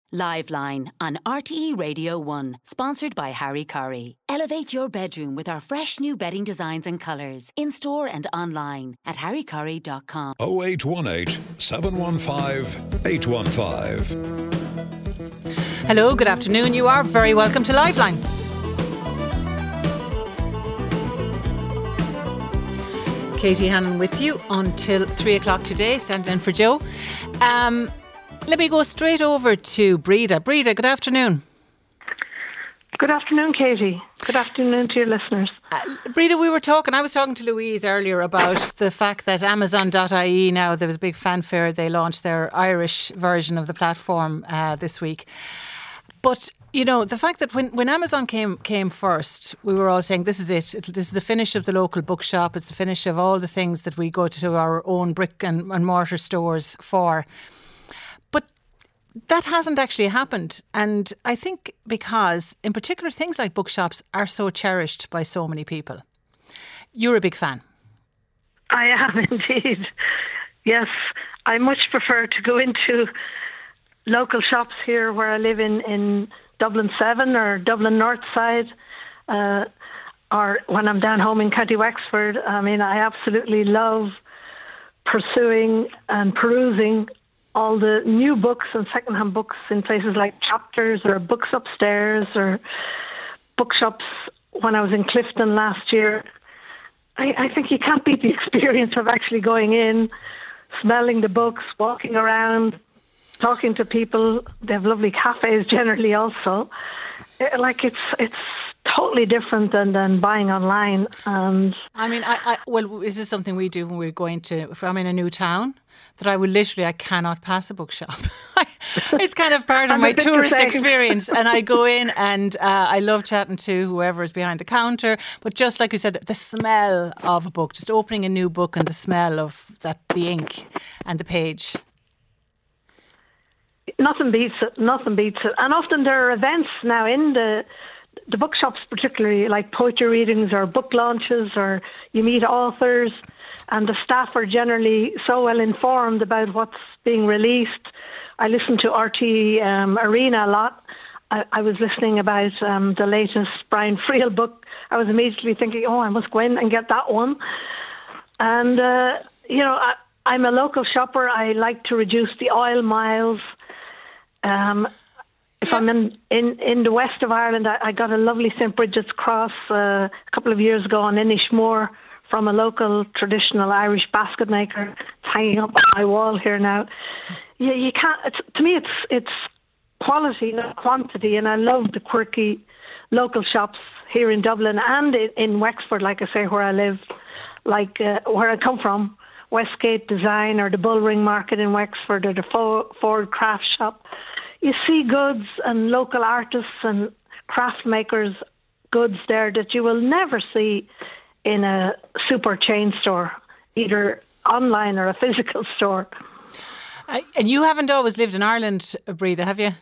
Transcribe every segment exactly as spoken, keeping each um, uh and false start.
Liveline on R T E Radio one, sponsored by Harry Curry. Elevate your bedroom with our fresh new bedding designs and colours, in-store and online at harry curry dot com. oh eight one eight, seven one five, eight one five. Hello, good afternoon. You are very welcome to Liveline. Katie Hannon with you until three o'clock today, standing in for Joe. Um... Let me go straight over to Breda. Breda, good afternoon. Good afternoon, Katie. Good afternoon to your listeners. Uh, Breda, we were talking, I was talking to Louise earlier about the fact that Amazon dot I E now, there was a big fanfare, they launched their Irish version of the platform uh, this week. But, you know, the fact that when, when Amazon came came first, we were all saying this is it. it. This is the finish of the local bookshop. It's the finish of all the things that we go to our own brick and, and mortar stores for. That hasn't actually happened. And I think because, in particular, things like bookshops are so cherished by so many people. You're a big fan. I am indeed. Yes, I much prefer to go into local shops here where I live in, in Dublin seven or Dublin North Side, uh, or when I'm down home in County Wexford. I mean, I absolutely love pursuing and perusing all the new books and second-hand books in places like Chapters or Books Upstairs or bookshops. When I was in Clifton last year, I, I think you can't beat the experience of actually going in, smelling the books, walking around, talking to people. They have lovely cafes generally also. It, like it's it's totally different than, than buying online. And I mean, I, I well, is this something we do when we're going to, if I'm in a new town, that I will literally, I cannot pass a bookshop. It's kind of part of my tourist experience. And I go in and uh, I love chatting to whoever is behind the counter. But just like you said, the smell of a book, just opening a new book and the smell of that, the ink and the page. Nothing beats it, nothing beats it. And often there are events now in the the bookshops, particularly like poetry readings or book launches, or you meet authors. And the staff are generally so well informed about what's being released. I listen to R T um, Arena a lot. I, I was listening about um, the latest Brian Friel book. I was immediately thinking, oh, I must go in and get that one. And, uh, you know, I, I'm a local shopper. I like to reduce the oil miles. Um, if I'm in, in, in the west of Ireland, I, I got a lovely Saint Bridget's cross uh, a couple of years ago on Inishmore, from a local traditional Irish basket maker. It's hanging up on my wall here now. Yeah, you can't. It's, to me, it's it's quality, not quantity. And I love the quirky local shops here in Dublin and in, in Wexford, like I say, where I live, like uh, where I come from, Westgate Design or the Bullring Market in Wexford or the Ford Craft Shop. You see goods and local artists and craft makers' goods there that you will never see in a super chain store, either online or a physical store. Uh, and you haven't always lived in Ireland, Breda, have you?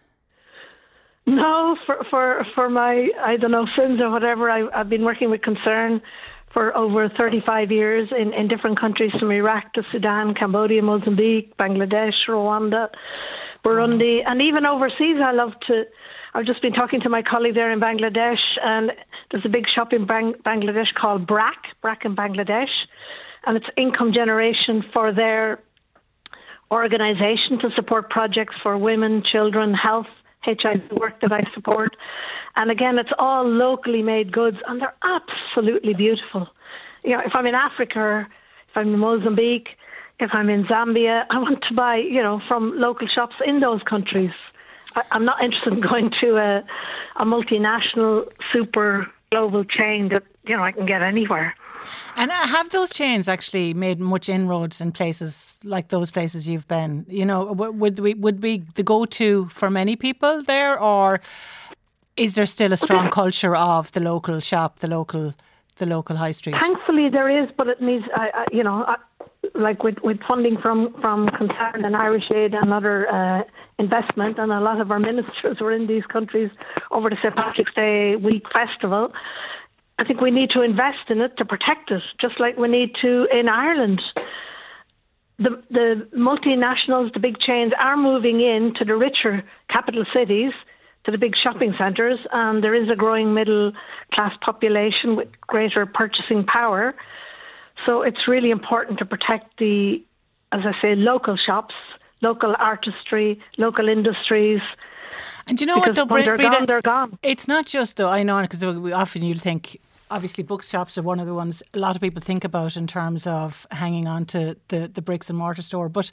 No, for for, for my, I don't know, sins or whatever, I, I've been working with Concern for over thirty-five years in, in different countries, from Iraq to Sudan, Cambodia, Mozambique, Bangladesh, Rwanda, Burundi, and even overseas. I love to, I've just been talking to my colleague there in Bangladesh, and there's a big shop in Bang- Bangladesh called BRAC, BRAC in Bangladesh, and it's income generation for their organisation to support projects for women, children, health, H I V work that I support. And again, it's all locally made goods, and they're absolutely beautiful. You know, if I'm in Africa, or if I'm in Mozambique, if I'm in Zambia, I want to buy, you know, from local shops in those countries. I, I'm not interested in going to a, a multinational, super global chain that, you know, I can get anywhere. And have those chains actually made much inroads in places like those places you've been? You know, would we would be the go-to for many people there, or is there still a strong culture of the local shop, the local, the local high street? Thankfully, there is, but it needs, I, I, you know, I, like with, with funding from from Concern and Irish Aid and other uh, investment, and a lot of our ministers were in these countries over the Saint Patrick's Day week festival. I think we need to invest in it to protect it, just like we need to in Ireland. the the multinationals, the big chains, are moving into the richer capital cities, to the big shopping centres, and there is a growing middle class population with greater purchasing power. So it's really important to protect the, as I say, local shops, local artistry, local industries. And you know what, though, when they're Breda, gone, they're gone. It's not just, though, I know, because often you'll think, obviously bookshops are one of the ones a lot of people think about in terms of hanging on to the, the bricks and mortar store, but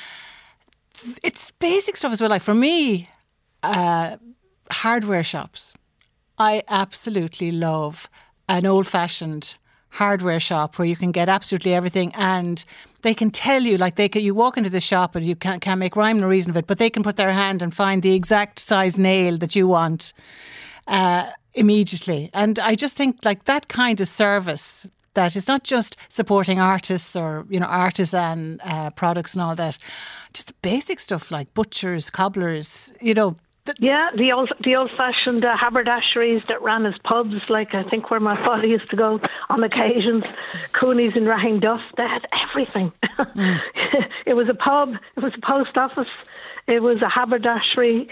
it's basic stuff as well. Like for me, uh, hardware shops, I absolutely love an old-fashioned hardware shop where you can get absolutely everything, and they can tell you, like they can, you walk into the shop and you can't, can't make rhyme nor reason of it, but they can put their hand and find the exact size nail that you want uh, immediately. And I just think like that kind of service, that is not just supporting artists or, you know, artisan uh, products and all that, just the basic stuff like butchers, cobblers, you know. The, yeah, the old the old-fashioned uh, haberdasheries that ran as pubs, like I think where my father used to go on occasions, Cooney's and Rahing Duff, they had everything. Mm. It was a pub, it was a post office, it was a haberdashery,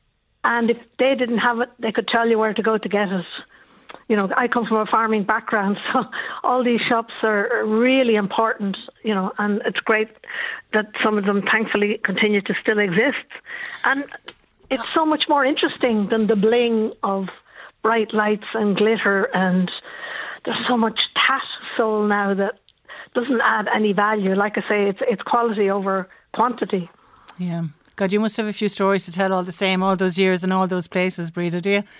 and if they didn't have it, they could tell you where to go to get it. You know, I come from a farming background, so all these shops are really important, you know, and it's great that some of them thankfully continue to still exist. And it's so much more interesting than the bling of bright lights and glitter, and there's so much tat sold now that doesn't add any value. Like I say, it's it's quality over quantity. Yeah. God, you must have a few stories to tell all the same, all those years and all those places, Breda, do you?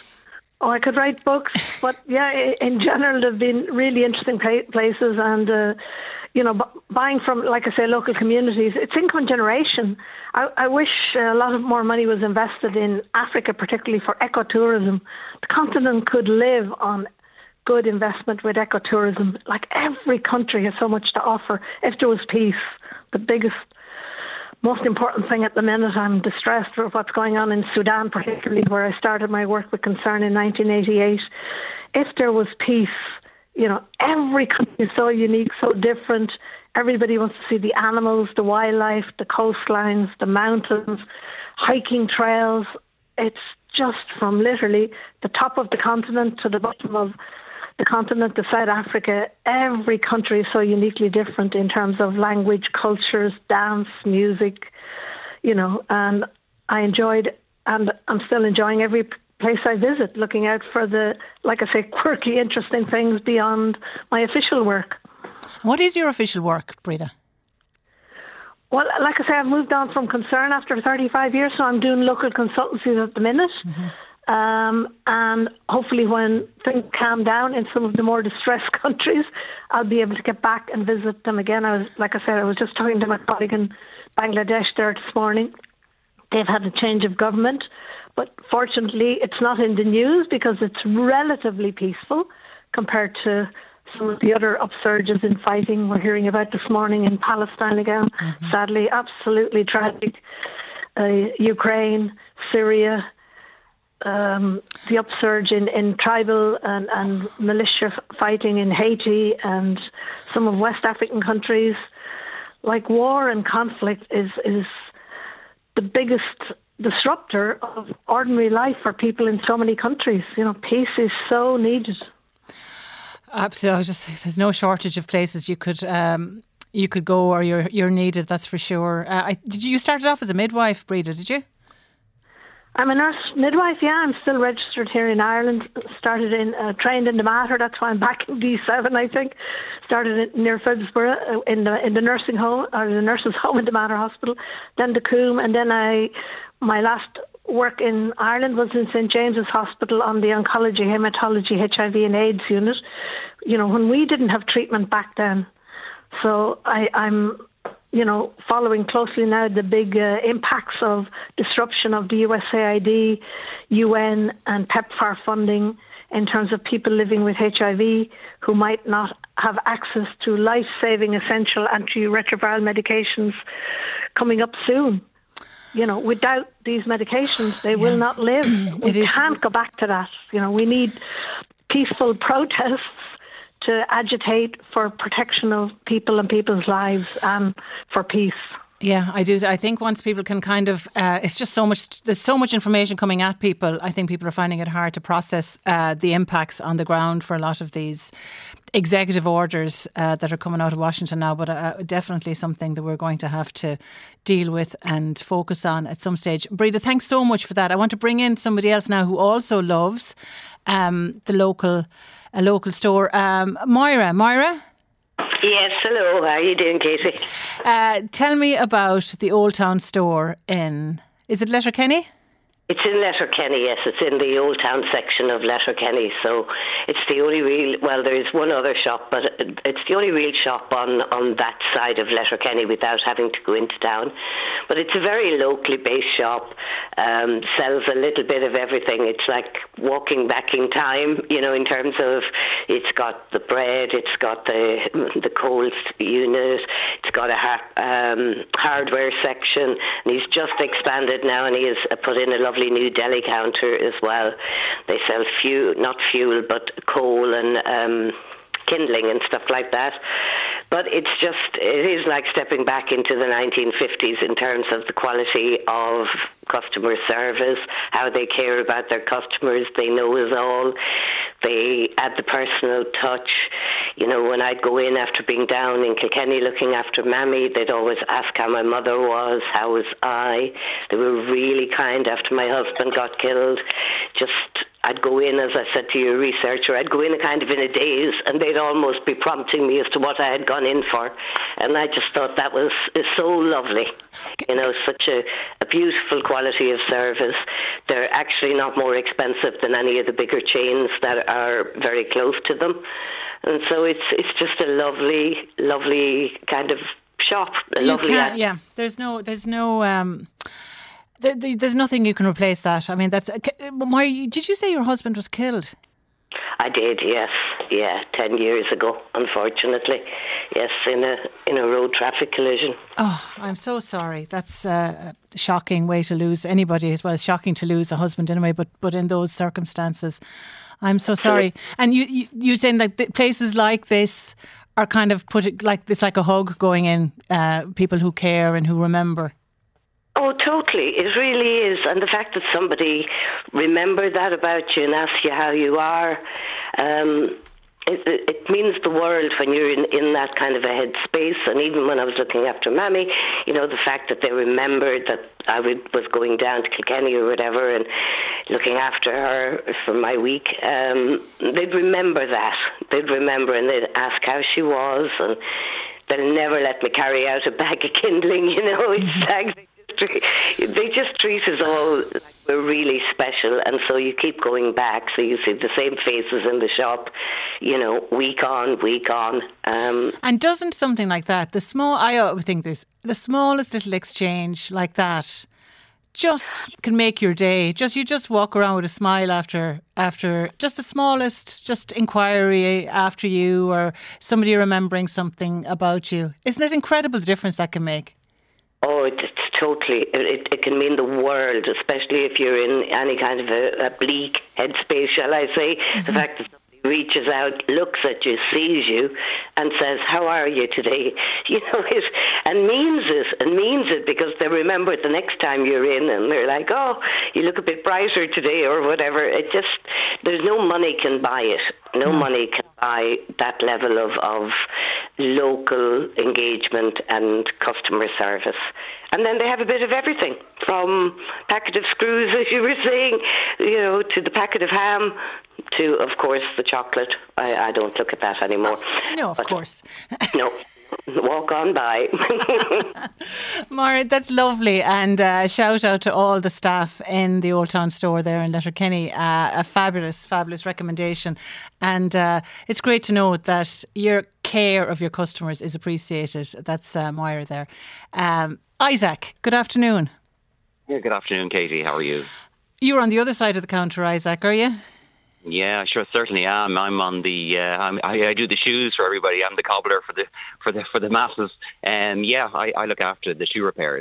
Oh, I could write books, but yeah, in general, they've been really interesting places, and uh, you know, b- buying from, like I say, local communities, it's income generation. I, I wish a lot of more money was invested in Africa, particularly for ecotourism. The continent could live on good investment with ecotourism. Like every country has so much to offer if there was peace. The biggest, most important thing at the minute, I'm distressed for what's going on in Sudan, particularly where I started my work with Concern in nineteen eighty-eight. If there was peace, you know, every country is so unique, so different. Everybody wants to see the animals, the wildlife, the coastlines, the mountains, hiking trails. It's just from literally the top of the continent to the bottom of the continent to South Africa. Every country is so uniquely different in terms of language, cultures, dance, music, you know, and I enjoyed, and I'm still enjoying every place I visit, looking out for the, like I say, quirky, interesting things beyond my official work. What is your official work, Breda? Well, like I say, I've moved on from Concern after thirty-five years, so I'm doing local consultancies at the minute. Mm-hmm. Um, and hopefully when things calm down in some of the more distressed countries, I'll be able to get back and visit them again. I was, like I said, I was just talking to my colleague in Bangladesh there this morning. They've had a change of government, but fortunately it's not in the news because it's relatively peaceful compared to some of the other upsurges in fighting we're hearing about this morning in Palestine again. Mm-hmm. Sadly, absolutely tragic. Uh, Ukraine, Syria, um, the upsurge in, in tribal and, and militia fighting in Haiti and some of West African countries. Like, war and conflict is is the biggest disruptor of ordinary life for people in so many countries. You know, peace is so needed. Absolutely. I was just, there's no shortage of places you could um, you could go, or you're you're needed. That's for sure. Uh, I, did you, you started off as a midwife, Breda? Did you? I'm a nurse midwife. Yeah, I'm still registered here in Ireland. Started in uh, trained in the Mater. That's why I'm back in D seven. I think started in, near Phibsborough in the in the nursing home or the nurses' home in the Mater Hospital. Then the Coombe, and then I my last work in Ireland was in Saint James's Hospital on the oncology, hematology, H I V and AIDS unit. You know, when we didn't have treatment back then. So I, I'm, you know, following closely now the big uh, impacts of disruption of the U S A I D, U N and PEPFAR funding in terms of people living with H I V who might not have access to life-saving essential antiretroviral medications coming up soon. You know, without these medications, they yeah. will not live. We it can't is. go back to that. You know, we need peaceful protests to agitate for protection of people and people's lives and for peace. Yeah, I do. I think once people can kind of, uh, it's just so much, there's so much information coming at people. I think people are finding it hard to process uh, the impacts on the ground for a lot of these executive orders uh, that are coming out of Washington now, but uh, definitely something that we're going to have to deal with and focus on at some stage. Breda, thanks so much for that. I want to bring in somebody else now who also loves um, the local, a local store. Um, Moira, Moira? Yes, hello. How are you doing, Katie? Uh, tell me about the Old Town store in, is it Letterkenny? It's in Letterkenny, yes. It's in the Old Town section of Letterkenny. So it's the only real, well, there's one other shop, but it's the only real shop on, on that side of Letterkenny without having to go into town. But it's a very locally based shop, um, sells a little bit of everything. It's like walking back in time, you know, in terms of it's got the bread, it's got the the cold unit, it's got a ha- um, hardware section, and he's just expanded now, and he has put in a lovely new deli counter as well. They sell fuel, not fuel, but coal and um, kindling and stuff like that. But it's just, it is like stepping back into the nineteen fifties in terms of the quality of customer service, how they care about their customers, they know us all, they add the personal touch. You know, when I'd go in after being down in Kilkenny looking after Mammy, they'd always ask how my mother was, how was I. They were really kind after my husband got killed. Just, I'd go in, as I said to your researcher, I'd go in a kind of in a daze, and they'd almost be prompting me as to what I had gone in for. And I just thought that was so lovely. You know, such a, a beautiful quality of service. They're actually not more expensive than any of the bigger chains that are very close to them. And so it's it's just a lovely, lovely kind of shop. A you lovely can't, yeah, there's no, there's no, um, there, there, there's nothing you can replace that. I mean, that's. Why did you say your husband was killed? I did, yes, yeah, ten years ago, unfortunately, yes, in a in a road traffic collision. Oh, I'm so sorry. That's uh, a shocking way to lose anybody as well. It's shocking to lose a husband anyway, but but in those circumstances, I'm so sorry. And you you you saying that th- places like this are kind of put it like it's like a hug going in. Uh, people who care and who remember. Oh, totally. It really is. And the fact that somebody remembered that about you and asked you how you are, um, it, it means the world when you're in, in that kind of a headspace. And even when I was looking after Mammy, you know, the fact that they remembered that I would, was going down to Kilkenny or whatever and looking after her for my week, um, they'd remember that. They'd remember and they'd ask how she was, and they'll never let me carry out a bag of kindling, you know. It's They just treat us all like we're really special, and so you keep going back. So you see the same faces in the shop, you know, week on, week on. Um, and doesn't something like that, the small, I always think this, the smallest little exchange like that, just can make your day. Just you just walk around with a smile after after just the smallest, just inquiry after you, or somebody remembering something about you. Isn't it incredible the difference that can make? Oh, it's totally. It, it can mean the world, especially if you're in any kind of a, a bleak headspace, shall I say. Mm-hmm. The fact that somebody reaches out, looks at you, sees you, and says, "How are you today?" You know, it, and means it, and means it, because they remember it the next time you're in, and they're like, "Oh, you look a bit brighter today," or whatever. It just, there's no money can buy it. No mm. money can buy that level of of local engagement and customer service. And then they have a bit of everything, from packet of screws, as you were saying, you know, to the packet of ham, to, of course, the chocolate. I, I don't look at that anymore. No, of but, course. No. Walk on by. Maura, that's lovely, and uh, shout out to all the staff in the Old Town store there in Letterkenny. Uh, a fabulous, fabulous recommendation, and uh, it's great to know that your care of your customers is appreciated. That's uh, Moira there. Um, Isaac, good afternoon. Yeah, good afternoon, Katie. How are you? You're on the other side of the counter, Isaac, are you? Yeah, sure, certainly am. I'm on the. Uh, I'm, I, I do the shoes for everybody. I'm the cobbler for the for the for the masses. And um, yeah, I, I look after the shoe repairs.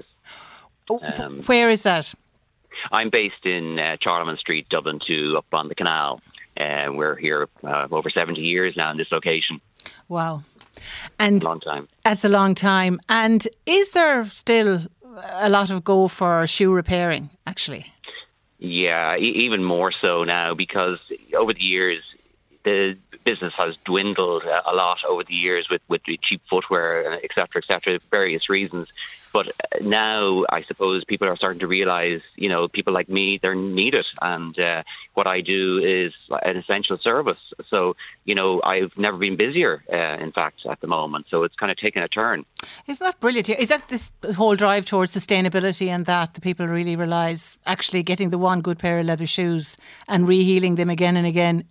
Um, Where is that? I'm based in uh, Charlemont Street, Dublin two, up on the canal. and uh, we're here uh, over seventy years now in this location. Wow. And long time. That's a long time. And is there still a lot of go for shoe repairing, actually? Yeah, e- even more so now, because over the years, the business has dwindled a lot over the years with, with the cheap footwear, et cetera, et cetera, various reasons. But now, I suppose, people are starting to realise, you know, people like me, they're needed. And uh, what I do is an essential service. So, you know, I've never been busier, uh, in fact, at the moment. So it's kind of taken a turn. Isn't that brilliant? Is that this whole drive towards sustainability and that the people really realise actually getting the one good pair of leather shoes and rehealing them again and again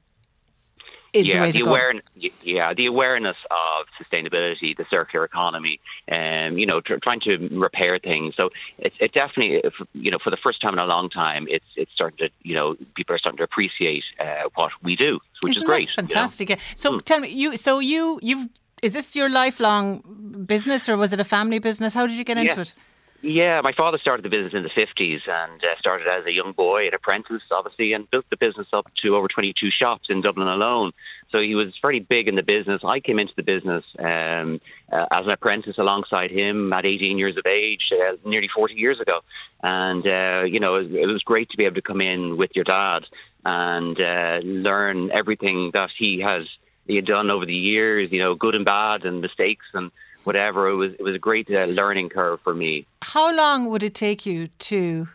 is yeah, the way to the go? Awareness, yeah, the awareness of sustainability, the circular economy, and um, you know, tr- trying to repair things. So it's it definitely, you know, for the first time in a long time, it's it's starting to, you know, people are starting to appreciate uh, what we do, which Isn't is great. That fantastic. You know? So mm. tell me, you, so you, you've, is this your lifelong business or was it a family business? How did you get into yeah. it? Yeah, my father started the business in the fifties and uh, started as a young boy, an apprentice, obviously, and built the business up to over twenty-two shops in Dublin alone. So he was very big in the business. I came into the business um, uh, as an apprentice alongside him at eighteen years of age, uh, nearly forty years ago. And, uh, you know, it, it was great to be able to come in with your dad and uh, learn everything that he has he had done over the years, you know, good and bad and mistakes and whatever. It was it was a great uh, learning curve for me. How long would it take you to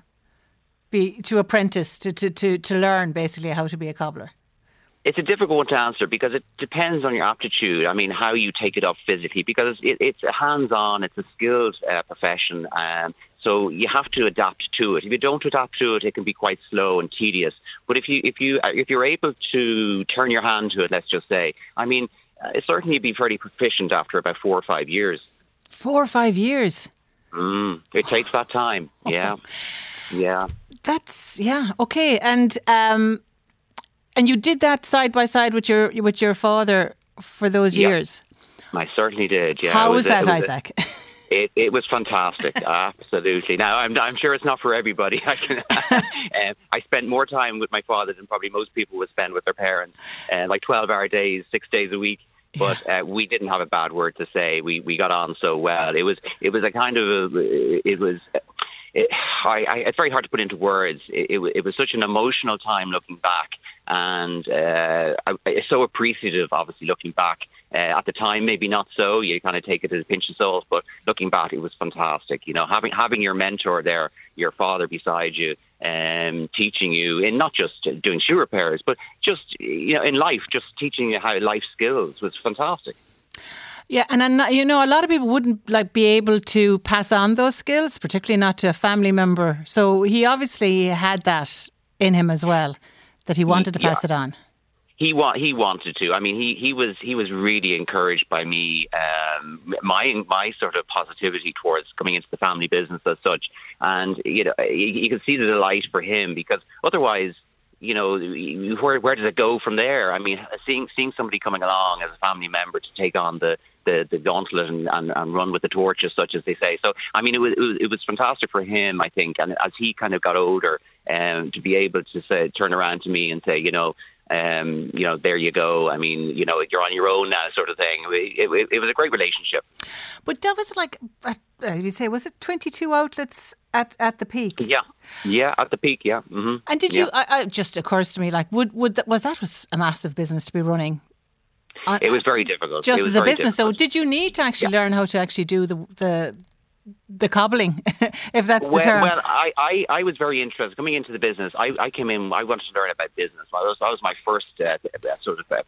be to apprentice to, to, to, to learn basically how to be a cobbler? It's a difficult one to answer because it depends on your aptitude. I mean, how you take it up physically, because it, it's a hands-on, it's a skilled uh, profession, um, so you have to adapt to it. If you don't adapt to it, it can be quite slow and tedious. But if you if you if you're able to turn your hand to it, let's just say, I mean. Uh, certainly be fairly proficient after about four or five years. Four or five years? Mm, it takes that time, yeah. Yeah. That's, yeah, okay. And um, and you did that side by side with your with your father for those yeah. years? I certainly did, yeah. How was, was that, a, was Isaac? A, it, it was fantastic, absolutely. Now, I'm, I'm sure it's not for everybody. I, can, um, I spent more time with my father than probably most people would spend with their parents, uh, like twelve-hour days, six days a week. But uh, we didn't have a bad word to say. We we got on so well. It was it was a kind of a, it was. It, I, I, it's very hard to put into words. It, it, it was such an emotional time looking back, and uh, I, I'm so appreciative. Obviously, looking back uh, at the time, maybe not so. You kind of take it as a pinch of salt, but looking back, it was fantastic. You know, having having your mentor there, your father beside you, um, teaching you, and not just doing shoe repairs, but just you know in life, just teaching you how life skills was fantastic. Yeah, and, and you know, a lot of people wouldn't like be able to pass on those skills, particularly not to a family member. So he obviously had that in him as well, that he wanted to pass yeah. it on. He wa- he wanted to. I mean, he, he was he was really encouraged by me. Um, my my sort of positivity towards coming into the family business as such, and you know, you, you could see the delight for him, because otherwise, you know, where where does it go from there? I mean, seeing seeing somebody coming along as a family member to take on the the, the gauntlet and, and, and run with the torch, as such as they say. So, I mean, it was, it was it was fantastic for him, I think, and as he kind of got older, um, to be able to say, turn around to me and say, you know, um, you know, there you go. I mean, you know, you're on your own now, sort of thing. It, it, it was a great relationship. But that was like, uh, you say, was it twenty-two outlets at, at the peak? Yeah, yeah, at the peak, yeah. Mm-hmm. And did yeah. you? I, I, it just occurs to me, like, would would that, was that was a massive business to be running? It was very difficult. Just it was as a very business. difficult. So, did you need to actually yeah. learn how to actually do the the the cobbling, if that's well, the term? Well, I, I, I was very interested coming into the business. I, I came in. I wanted to learn about business. That was, that was my first uh, sort of uh,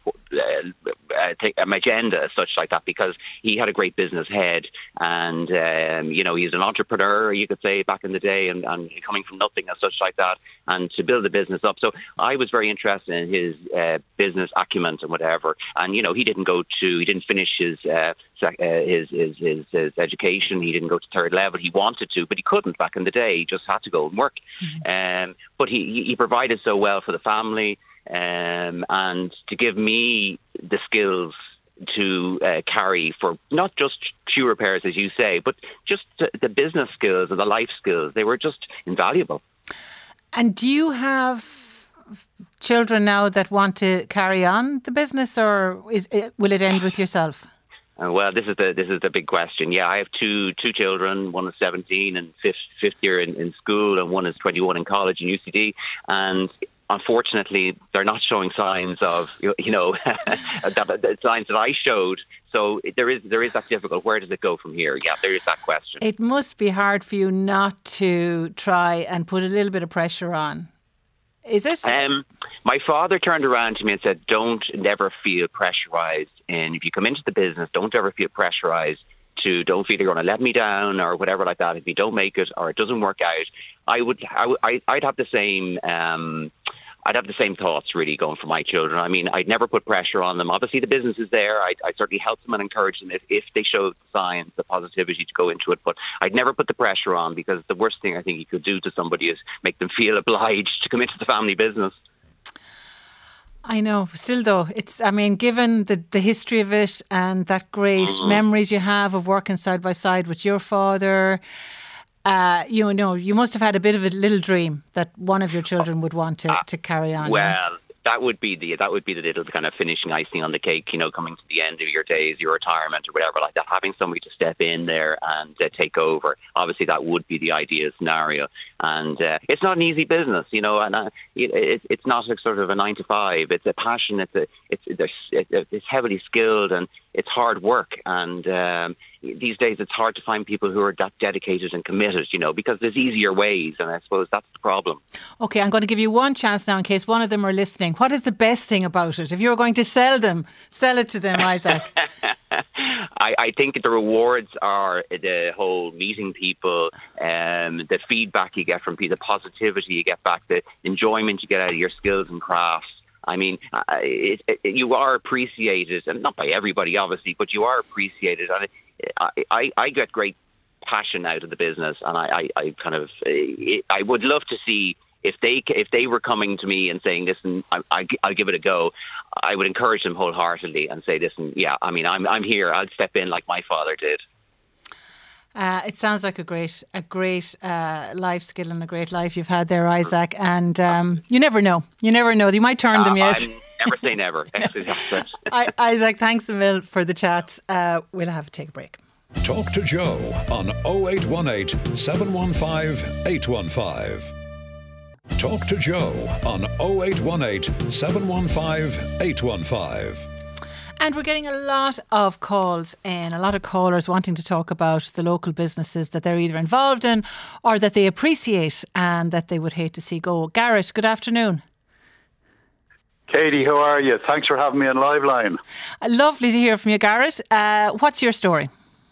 uh, take, um, agenda, as such like that, because he had a great business head, and um, you know, he's an entrepreneur, you could say, back in the day, and, and coming from nothing as such like that, and to build the business up. So I was very interested in his uh, business acumen and whatever. And you know, he didn't go to, he didn't finish his uh, his, his his his education. He didn't go to third level. He wanted to, but he couldn't back in the day. He just had to go and work. Mm-hmm. Um, but he he provided so well for the family, um, and to give me the skills to uh, carry for not just shoe repairs, as you say, but just the business skills and the life skills. They were just invaluable. And do you have children now that want to carry on the business, or is it, will it end with yourself? Uh, well, this is the this is the big question. Yeah, I have two two children. One is seventeen and fifth fifth year in, in school, and one is twenty-one in college in U C D. And unfortunately, they're not showing signs of you know that, the signs that I showed. So there is there is that difficult. Where does it go from here? Yeah, there is that question. It must be hard for you not to try and put a little bit of pressure on. Is it? Um, my father turned around to me and said, don't never feel pressurised. And if you come into the business, don't ever feel pressurised to, don't feel you're going to let me down or whatever like that. If you don't make it or it doesn't work out, I would, I, I'd have the same, um, I'd have the same thoughts really going for my children. I mean, I'd never put pressure on them. Obviously, the business is there. I'd, I'd certainly help them and encourage them if, if they show signs, the positivity to go into it. But I'd never put the pressure on, because the worst thing I think you could do to somebody is make them feel obliged to come into the family business. I know. Still, though, it's, I mean, given the, the history of it and that great mm-hmm. memories you have of working side by side with your father, Uh, you know, you must have had a bit of a little dream that one of your children would want to, to carry on. Well, yeah? that would be the that would be the little kind of finishing icing on the cake. You know, coming to the end of your days, your retirement or whatever like that, having somebody to step in there and uh, take over. Obviously, that would be the ideal scenario. And uh, it's not an easy business, you know, and uh, it, it's not a sort of a nine to five. It's a passion. It's a it's it's, it's heavily skilled and it's hard work. And um, these days, it's hard to find people who are that dedicated and committed, you know, because there's easier ways, and I suppose that's the problem. Okay, I'm going to give you one chance now in case one of them are listening. What is the best thing about it? If you were going to sell them, sell it to them, Isaac. I, I think the rewards are the whole meeting people, um, the feedback you get from people, the positivity you get back, the enjoyment you get out of your skills and crafts. I mean, uh, it, it, you are appreciated, and not by everybody, obviously, but you are appreciated. And I, I, I get great passion out of the business, and I, I, I kind of, I would love to see if they if they were coming to me and saying, "Listen, I, I, I'll give it a go," I would encourage them wholeheartedly and say, "Listen, yeah, I mean, I'm I'm here. I'll step in like my father did." Uh, it sounds like a great, a great uh, life skill and a great life you've had there, Isaac. And um, you never know. You never know. You might turn uh, them yet. I'm never say never. I, Isaac, thanks a mil for the chat. Uh, we'll have to take a break. Talk to Joe on oh eight one eight, seven one five, eight one five. Talk to Joe on oh eight one eight, seven one five, eight one five. And we're getting a lot of calls in, a lot of callers wanting to talk about the local businesses that they're either involved in or that they appreciate and that they would hate to see go. Garrett, good afternoon. Katie, how are you? Thanks for having me on Live Line. Uh, lovely to hear from you, Garrett. Uh, what's your story?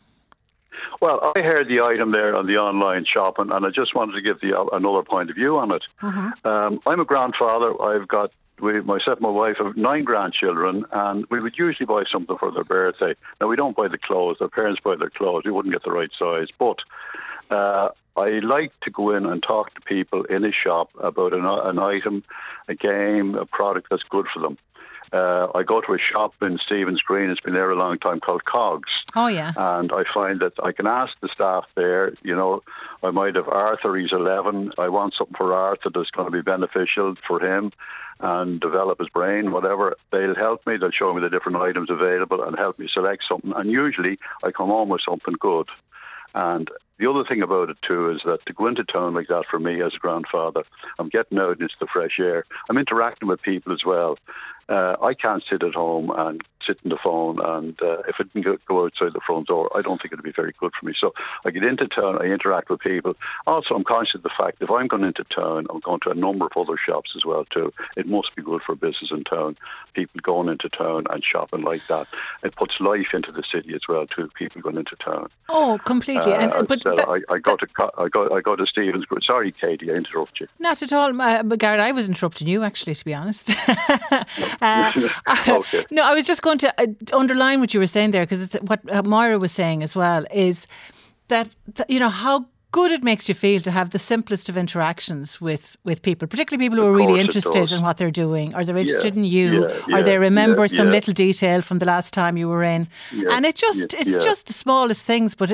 Well, I heard the item there on the online shopping, and I just wanted to give the, uh, another point of view on it. Mm-hmm. Um, I'm a grandfather. I've got We, myself and my wife have nine grandchildren, and we would usually buy something for their birthday. Now, we don't buy the clothes. Their parents buy their clothes. We wouldn't get the right size. But uh, I like to go in and talk to people in a shop about an, an item, a game, a product that's good for them. Uh, I go to a shop in Stephen's Green, it's been there a long time, called Cogs. Oh, yeah. And I find that I can ask the staff there, you know, I might have Arthur, he's eleven. I want something for Arthur that's going to be beneficial for him and develop his brain, whatever. They'll help me, they'll show me the different items available and help me select something. And usually I come home with something good. And the other thing about it too is that to go into town like that for me as a grandfather, I'm getting out into the fresh air. I'm interacting with people as well. Uh, I can't sit at home and sit on the phone, and uh, if I didn't go outside the front door, I don't think it'd be very good for me. So I get into town, I interact with people. Also, I'm conscious of the fact if I'm going into town, I'm going to a number of other shops as well too. It must be good for business in town. People going into town and shopping like that. It puts life into the city as well too. People going into town. Oh, completely. Uh, and, but so that, I, I go to I go I go to Stephen's. Sorry, Katie, I interrupt you. Not at all, uh, Garrett. I was interrupting you, actually, to be honest. uh, okay. No, I was just going to uh, underline what you were saying there, because it's what uh, Moira was saying as well, is that, that, you know, how good it makes you feel to have the simplest of interactions with, with people, particularly people who are really interested in what they're doing, or they're interested yeah, in you, yeah, yeah, or they remember yeah, some yeah. little detail from the last time you were in. Yeah, and it just yeah, it's yeah. just the smallest things, but it, it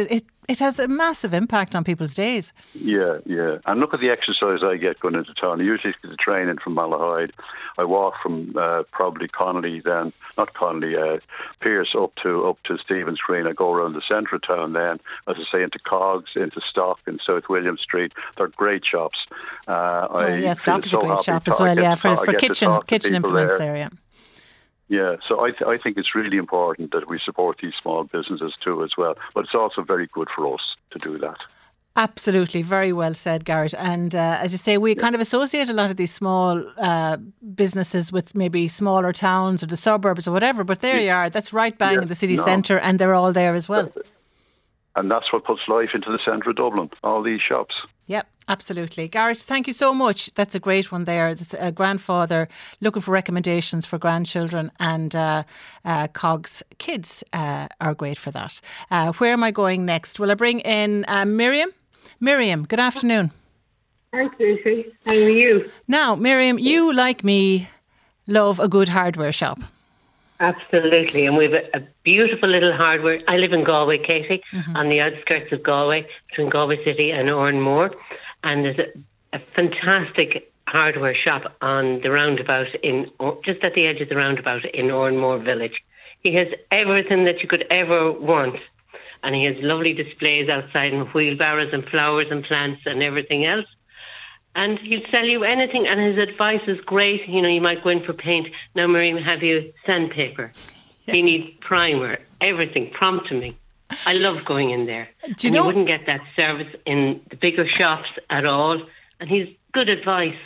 it has a massive impact on people's days. Yeah, yeah. And look at the exercise I get going into town. I usually get the train in from Malahide. I walk from uh, probably Connolly, then not Connolly, uh, Pierce up to up to Stephen's Green. I go around the centre of town then, as I say, into Cogs, into Stock, in South William Street. They're great shops. Uh, oh, I yeah, Stock is so a great shop as to, well. Yeah, to, for, for kitchen kitchen implements there. there. Yeah. Yeah, so I, th- I think it's really important that we support these small businesses too as well. But it's also very good for us to do that. Absolutely. Very well said, Garrett. And uh, as you say, we yeah. kind of associate a lot of these small uh, businesses with maybe smaller towns or the suburbs or whatever. But there yeah. you are. That's right bang yeah. in the city no. centre, and they're all there as well. And that's what puts life into the centre of Dublin, all these shops. Yep, absolutely. Garrett, thank you so much. That's a great one there. There's a grandfather looking for recommendations for grandchildren, and uh, uh, Cogs Kids uh, are great for that. Uh, where am I going next? Will I bring in uh, Miriam? Miriam, good afternoon. Thanks, Lucy. How are you? Now, Miriam, you, like me, love a good hardware shop. Absolutely, and we have a, a beautiful little hardware. I live in Galway, Katie, mm-hmm. on the outskirts of Galway, between Galway City and Oranmore, and there's a, a fantastic hardware shop on the roundabout, in just at the edge of the roundabout in Oranmore Village. He has everything that you could ever want, and he has lovely displays outside and wheelbarrows and flowers and plants and everything else. And he'll sell you anything, and his advice is great. You know, you might go in for paint. Now, Miriam, have you sandpaper? Yeah. You need primer, everything. Prompt to me. I love going in there. Do you know? You wouldn't get that service in the bigger shops at all. And he's good advice.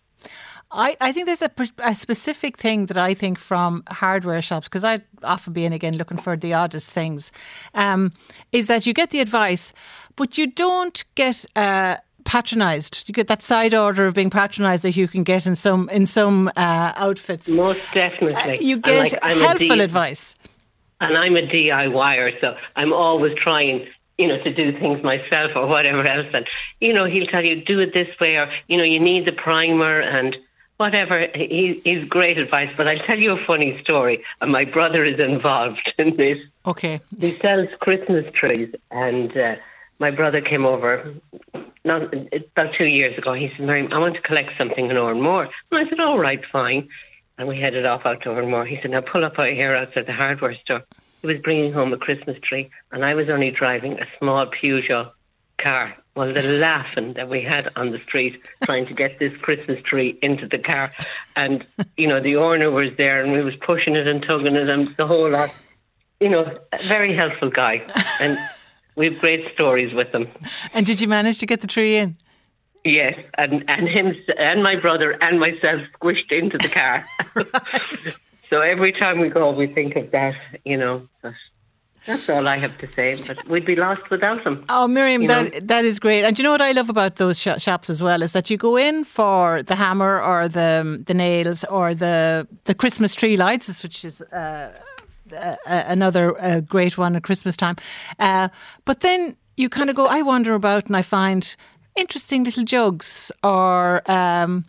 I, I think there's a, a specific thing that I think from hardware shops, because I'd often be in again looking for the oddest things, um, is that you get the advice, but you don't get... Uh, patronised. You get that side order of being patronised that you can get in some in some uh, outfits. Most definitely. Uh, you get like, helpful D- advice. And I'm a D I Y er, so I'm always trying, you know, to do things myself or whatever else. And, you know, he'll tell you, do it this way, or, you know, you need the primer and whatever. He, he's great advice. But I'll tell you a funny story. And my brother is involved in this. Okay. He sells Christmas trees, and uh, my brother came over not, about two years ago. He said, Miriam, I want to collect something in Oranmore. And I said, all right, fine. And we headed off out to Oranmore. He said, now pull up out here outside the hardware store. He was bringing home a Christmas tree, and I was only driving a small Peugeot car. Well, the laughing that we had on the street trying to get this Christmas tree into the car. And, you know, the owner was there, and we was pushing it and tugging it and the whole lot. You know, a very helpful guy. And we have great stories with him. And did you manage to get the tree in? Yes, and, and him and my brother and myself squished into the car. Right. So every time we go, we think of that, you know. But that's all I have to say. But we'd be lost without him. Oh, Miriam, that know? that is great. And do you know what I love about those sh- shops as well is that you go in for the hammer or the the nails or the the Christmas tree lights, which is Uh, Uh, another uh, great one at Christmas time. Uh, but then you kind of go, I wander about and I find interesting little jugs or um,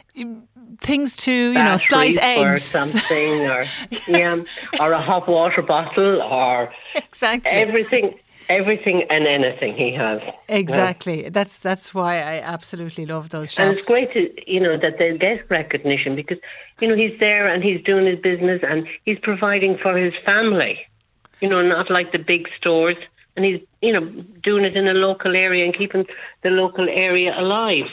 things to, you know, slice eggs. Or something, or, yeah, or a hot water bottle or exactly everything. Everything and anything he has. Exactly. Yeah. That's that's why I absolutely love those shops. And it's great to, you know, that they get recognition because, you know, he's there and he's doing his business and he's providing for his family. You know, not like the big stores. And he's, you know, doing it in a local area and keeping the local area alive.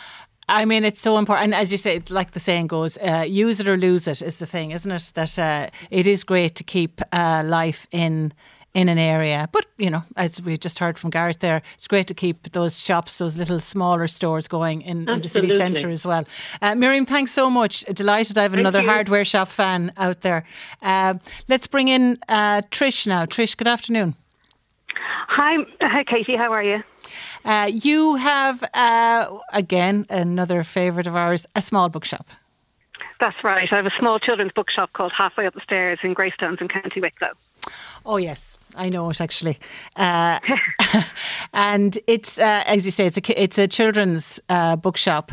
I mean, it's so important. And as you say, it's like the saying goes, uh, use it or lose it is the thing, isn't it? That uh, it is great to keep uh, life in in an area. But, you know, as we just heard from Garrett there, it's great to keep those shops, those little smaller stores going in, in the city centre as well. Uh, Miriam, thanks so much. Delighted I have Thank another you. hardware shop fan out there. Uh, let's bring in uh, Trish now. Trish, good afternoon. Hi, hi Katie, how are you? Uh, you have, uh, again, another favourite of ours, a small bookshop. That's right. I have a small children's bookshop called Halfway Up the Stairs in Greystones in County Wicklow. Oh, yes. I know it, actually. Uh, and it's, uh, as you say, it's a, it's a children's uh, bookshop.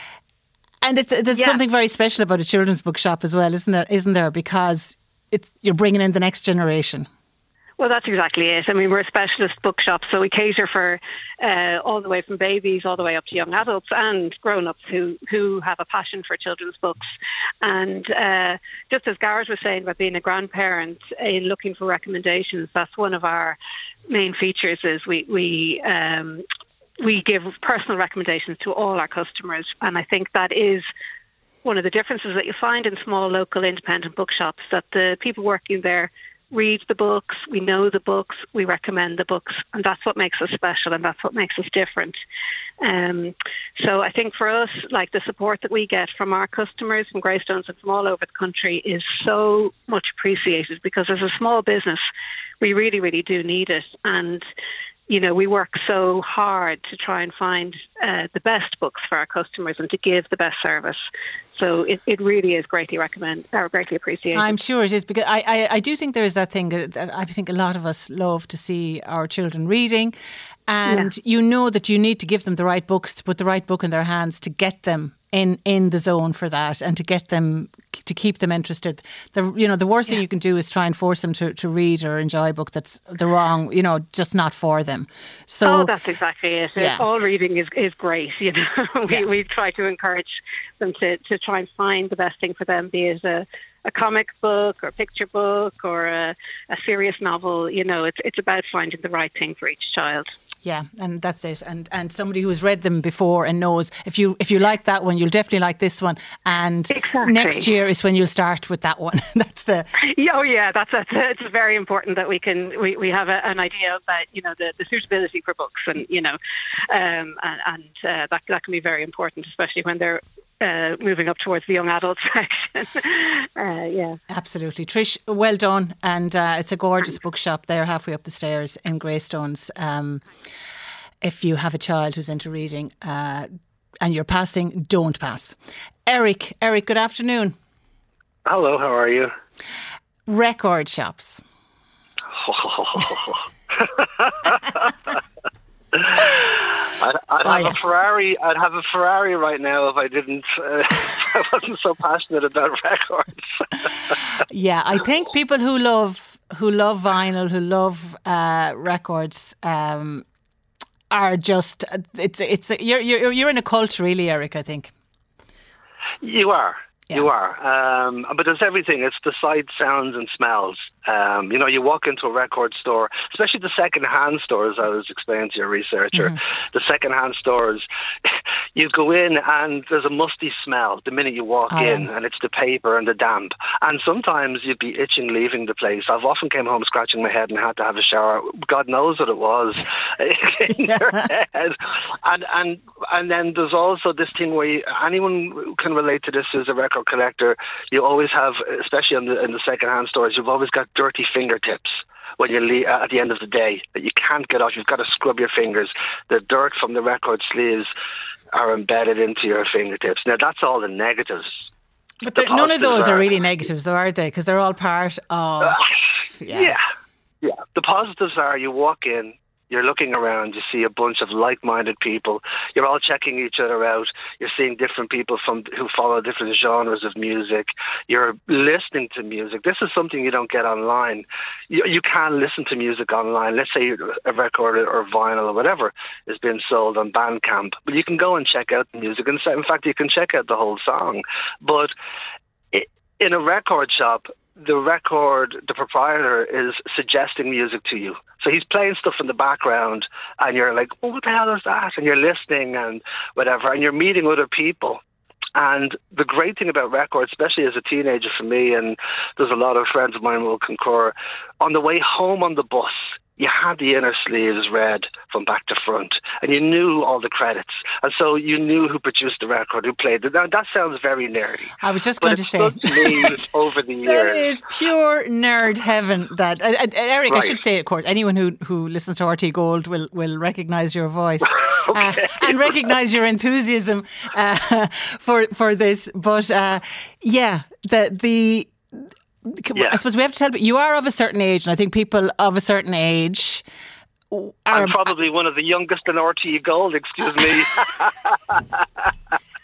And it's there's yeah. something very special about a children's bookshop as well, isn't it? Isn't there? Because it's you're bringing in the next generation. Well, that's exactly it. I mean, we're a specialist bookshop, so we cater for uh, all the way from babies all the way up to young adults and grown-ups who, who have a passion for children's books. And uh, just as Gareth was saying about being a grandparent in looking for recommendations, that's one of our main features is we, we um, we give personal recommendations to all our customers. And I think that is one of the differences that you find in small local independent bookshops, that the people working there read the books, we know the books, we recommend the books, and that's what makes us special and that's what makes us different. Um, so I think for us, like the support that we get from our customers from Greystones and from all over the country is so much appreciated, because as a small business, we really, really do need it. And you know, we work so hard to try and find uh, the best books for our customers and to give the best service. So it, it really is greatly recommend or greatly appreciated. I'm sure it is, because I, I, I do think there is that thing that I think a lot of us love to see our children reading, and yeah. you know that you need to give them the right books, to put the right book in their hands to get them in, in the zone for that and to get them, to keep them interested. The you know the worst yeah. thing you can do is try and force them to, to read or enjoy a book that's the wrong, you know, just not for them. So oh, that's exactly it. Yeah. All reading is, is great. You know, we yeah. we try to encourage them to, to try and find the best thing for them, be it a a comic book or a picture book or a, a serious novel. You know, it's it's about finding the right thing for each child. Yeah, and that's it. And and somebody who has read them before and knows if you if you like that one, you'll definitely like this one. And exactly. next year is when you'll start with that one. That's the oh yeah, that's, that's it's very important that we can we, we have a, an idea about you know the, the suitability for books, and you know, um, and, and uh, that that can be very important, especially when they're Uh, moving up towards the young adult section. uh, yeah. Absolutely. Trish, well done. And uh, it's a gorgeous bookshop there halfway up the stairs in Greystones. Um, if you have a child who's into reading uh, and you're passing, don't pass. Eric, Eric, good afternoon. Hello, how are you? Record shops. I'd, I'd have oh, yeah. a Ferrari. I'd have a Ferrari right now if I didn't. Uh, if I wasn't so passionate about records. Yeah, I think people who love who love vinyl, who love uh, records, um, are just. It's it's you're you're you're in a cult, really, Eric. I think you are. Yeah. You are. Um, but there's everything. It's the sight, sounds and smells. Um, you know, you walk into a record store, especially the second-hand stores, I was explaining to your researcher, mm-hmm. the second-hand stores, you go in and there's a musty smell the minute you walk oh, in, and it's the paper and the damp. And sometimes you'd be itching leaving the place. I've often came home scratching my head and had to have a shower. God knows what it was in yeah. your head. And, and, and then there's also this thing where you, anyone can relate to this as a record collector. You always have, especially in the, in the second-hand stores, you've always got dirty fingertips when you leave, at the end of the day that you can't get off. You've got to scrub your fingers. The dirt from the record sleeves are embedded into your fingertips. Now, that's all the negatives. But the none of those are, are really negatives, though, are they? Because they're all part of... Uh, yeah. yeah. Yeah. The positives are you walk in, you're looking around, you see a bunch of like-minded people. You're all checking each other out. You're seeing different people from who follow different genres of music. You're listening to music. This is something you don't get online. You, you can listen to music online. Let's say a record or vinyl or whatever is being sold on Bandcamp. But you can go and check out the music. And in fact, you can check out the whole song. But in a record shop, the record, the proprietor is suggesting music to you. So he's playing stuff in the background and you're like, oh, what the hell is that? And you're listening and whatever, and you're meeting other people. And the great thing about records, especially as a teenager for me, and there's a lot of friends of mine who will concur, on the way home on the bus, you had the inner sleeves read from back to front, and you knew all the credits, and so you knew who produced the record, who played it. Now that sounds very nerdy. I was just but going to say, to me over the years, that is pure nerd heaven. That uh, uh, Eric, right. I should say, of course, anyone who who listens to R T Gold will will recognise your voice okay. uh, and recognise your enthusiasm uh, for for this. But uh, yeah, the the. Yeah. I suppose we have to tell, but you are of a certain age, and I think people of a certain age are... I'm probably one of the youngest in R T E Gold, excuse me.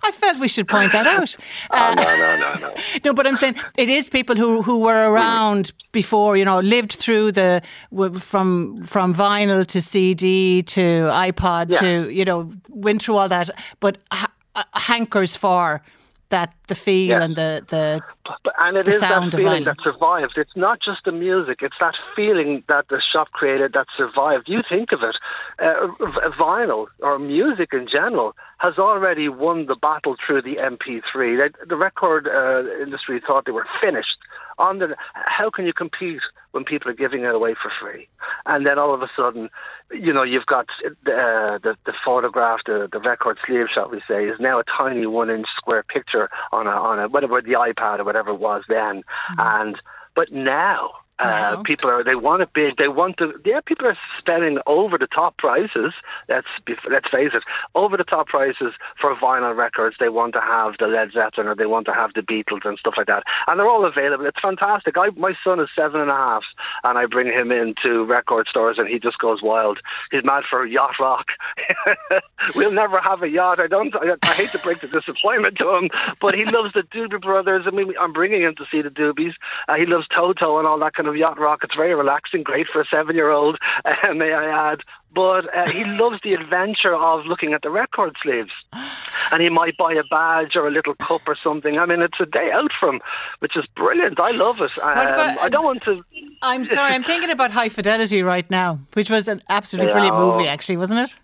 I felt we should point that out. Uh, oh, no, no, no, no. No, but I'm saying it is people who, who were around before, you know, lived through the from from vinyl to C D to iPod yeah. to, you know, went through all that, but ha- hankers for that the feel yeah. and the the but, and it the is sound that feeling of that survived. It's not just the music; it's that feeling that the shop created that survived. You think of it, uh, vinyl or music in general has already won the battle through the M P three. They, the record uh, industry thought they were finished. On the, how can you compete when people are giving it away for free? And then all of a sudden, you know, you've got uh, the the photograph, the, the record sleeve, shall we say, is now a tiny one-inch square picture on a on a whatever the iPad or whatever it was then. Mm-hmm. And but now. Uh, wow. People are, they want it big, they want to, yeah, people are spending over the top prices, let's, be, let's face it, over the top prices for vinyl records. They want to have the Led Zeppelin or they want to have the Beatles and stuff like that. And they're all available. It's fantastic. I, my son is seven and a half and I bring him into record stores and he just goes wild. He's mad for yacht rock. We'll never have a yacht. I don't, I, I hate to break the disappointment to him, but he loves the Doobie Brothers. I mean, I'm bringing him to see the Doobies. Uh, he loves Toto and all that kind of yacht rock. It's very relaxing, great for a seven-year-old, uh, may I add. But uh, he loves the adventure of looking at the record sleeves. And he might buy a badge or a little cup or something. I mean, it's a day out for him, which is brilliant. I love it. Um, about, I don't want to... I'm sorry, I'm thinking about High Fidelity right now, which was an absolutely yeah. brilliant movie, actually, wasn't it?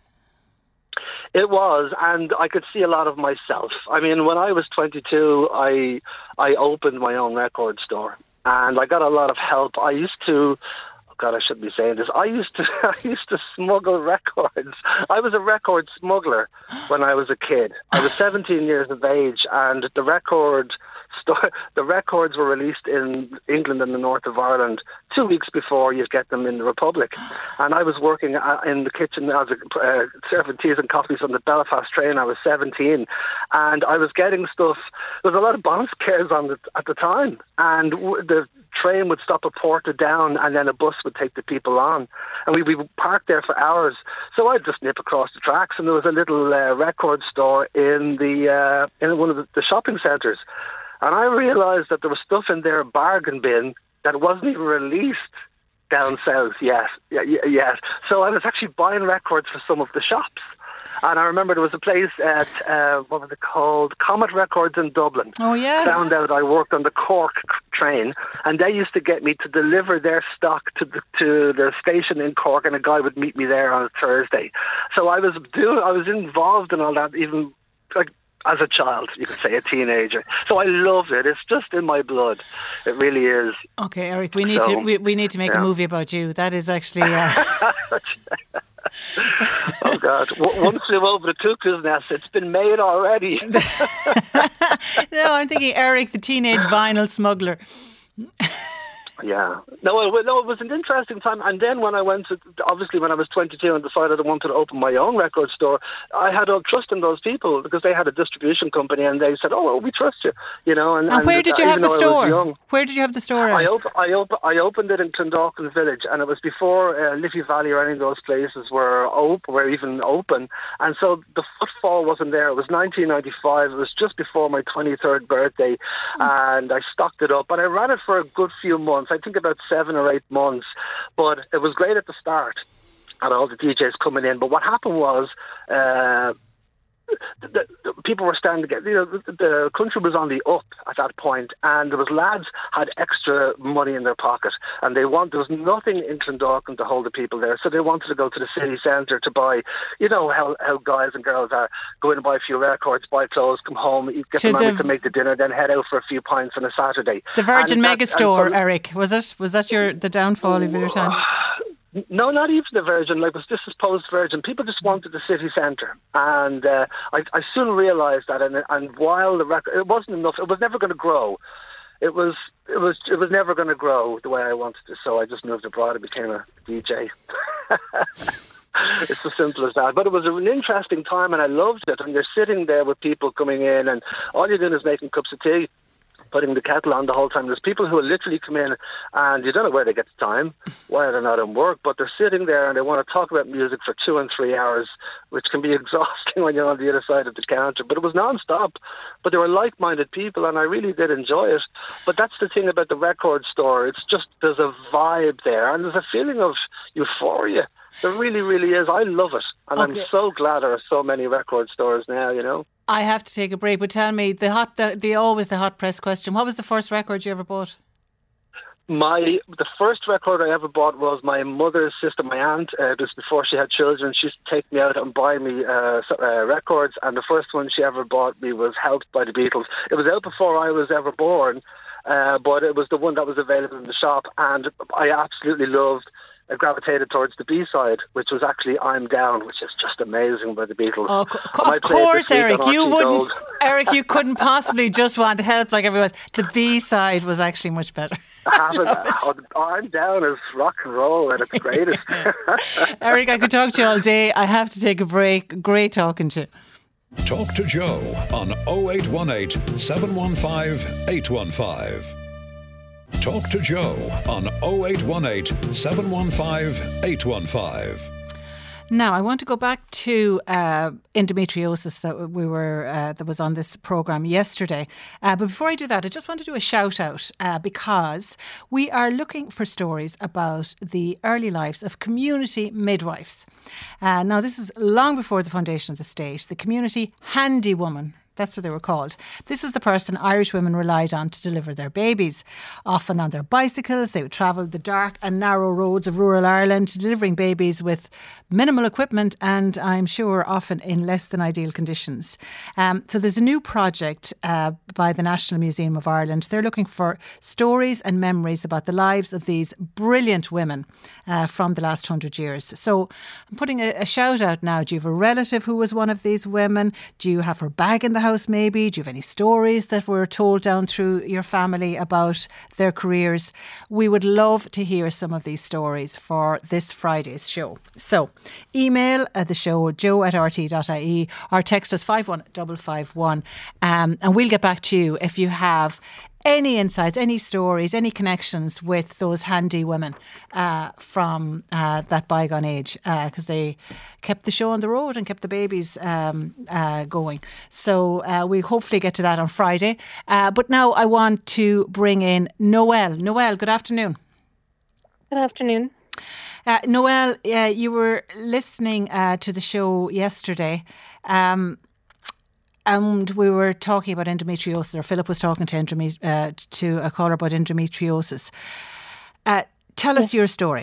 It was, and I could see a lot of myself. I mean, when I was twenty-two, I I opened my own record store. And I got a lot of help. I used to, oh God, I shouldn't be saying this. I used to, I used to smuggle records. I was a record smuggler when I was a kid. I was seventeen years of age, and the record store, the records were released in England and the north of Ireland two weeks before you get them in the Republic. And I was working in the kitchen as a, uh, serving teas and coffees on the Belfast train. I was seventeen, and I was getting stuff. There was a lot of bomb scares on the, at the time, and w- the train would stop at Portadown, and then a bus would take the people on, and we would park there for hours. So I'd just nip across the tracks, and there was a little uh, record store in the uh, in one of the, the shopping centres, and I realised that there was stuff in their bargain bin that wasn't even released down south yet. Yeah, yes. So I was actually buying records for some of the shops. And I remember there was a place at, uh, what was it called? Comet Records in Dublin. Oh, yeah. Found out I worked on the Cork train, and they used to get me to deliver their stock to the, to the station in Cork, and a guy would meet me there on a Thursday. So I was doing, I was involved in all that, even like as a child, you could say, a teenager. So I love it. It's just in my blood. It really is. Okay, Eric, we need so, to we, we need to make yeah. a movie about you. That is actually. Uh... Oh God! One flew over the cuckoo's nest. It's been made already. No, I'm thinking Eric, the teenage vinyl smuggler. Yeah. No, it, no, it was an interesting time. And then when I went to, obviously when I was twenty-two and decided I wanted to open my own record store, I had all trust in those people because they had a distribution company and they said, oh, well, we trust you, you know. And, and, and where did you have the store? Where did you have the store? I, op- I, op- I opened it in Clondalkin Village, and it was before uh, Liffey Valley or any of those places were, op- were even open. And so the footfall wasn't there. It was nineteen ninety-five. It was just before my twenty-third birthday. Mm. And I stocked it up. And I ran it for a good few months. I think about seven or eight months, but it was great at the start and all the D Js coming in. But what happened was uh, the, the people were starting to get, you know, the, the country was on the up at that point, and there was lads had extra money in their pocket, and they want there was nothing in Clondalkin to hold the people there, so they wanted to go to the city centre to buy, you know how, how guys and girls are, go in and buy a few records, buy clothes, come home, get the money to make the dinner, then head out for a few pints on a Saturday. The Virgin Megastore, Eric, was it? Was that your the downfall of your time? No, not even the Virgin. Like, was this is post-Virgin. People just wanted the city centre, and uh, I, I soon realised that. And, and while the record, it wasn't enough. It was never going to grow. It was, it was, it was never going to grow the way I wanted to. So I just moved abroad and became a D J. It's as simple as that. But it was an interesting time, and I loved it. And you're sitting there with people coming in, and all you're doing is making cups of tea. putting the kettle on the whole time. There's people who will literally come in and you don't know where they get the time, why they're not in work, but they're sitting there and they want to talk about music for two and three hours, which can be exhausting when you're on the other side of the counter. But it was non-stop. But they were like-minded people, and I really did enjoy it. But that's the thing about the record store. It's just, there's a vibe there, and there's a feeling of euphoria. There really, really is. I love it. And okay. I'm so glad there are so many record stores now, you know. I have to take a break, but tell me, the hot, the, the always the hot press question. What was the first record you ever bought? My the first record I ever bought was my mother's sister, my aunt. Uh, it was before she had children. She used to take me out and buy me uh, uh, records, and the first one she ever bought me was Helped by the Beatles. It was out before I was ever born, uh, but it was the one that was available in the shop, and I absolutely loved. I gravitated towards the B-side, which was actually I'm Down, which is just amazing by the Beatles. Oh, co- of course, Eric, you wouldn't, Eric, you couldn't possibly just want to help like everyone else. The B-side was actually much better. I oh, I'm Down is rock and roll at its greatest. Eric, I could talk to you all day. I have to take a break. Great talking to you. Talk to Joe on oh eight one eight, seven one five, eight one five. Talk to Joe on oh eight one eight, seven one five, eight one five. Now, I want to go back to uh, endometriosis that we were uh, that was on this programme yesterday. Uh, but before I do that, I just want to do a shout out uh, because we are looking for stories about the early lives of community midwives. Uh, now, this is long before the foundation of the state. The community handy woman. That's what they were called. This was the person Irish women relied on to deliver their babies. Often on their bicycles, they would travel the dark and narrow roads of rural Ireland, delivering babies with minimal equipment and, I'm sure, often in less than ideal conditions. Um, so there's a new project uh, by the National Museum of Ireland. They're looking for stories and memories about the lives of these brilliant women uh, from the last hundred years. So I'm putting a, a shout out now. Do you have a relative who was one of these women? Do you have her bag in the house maybe? Do you have any stories that were told down through your family about their careers? We would love to hear some of these stories for this Friday's show. So email uh, the show joe at r t dot i e or text us five one five five one um, and we'll get back to you if you have any insights, any stories, any connections with those handy women uh, from uh, that bygone age, because uh, they kept the show on the road and kept the babies um, uh, going. So uh, we hopefully get to that on Friday. Uh, but now I want to bring in Noelle. Noelle, good afternoon. Good afternoon. Uh, Noelle, uh, you were listening uh, to the show yesterday. Um, And we were talking about endometriosis, or Philip was talking to endome- uh, to a caller about endometriosis. Uh, tell us yes. your story.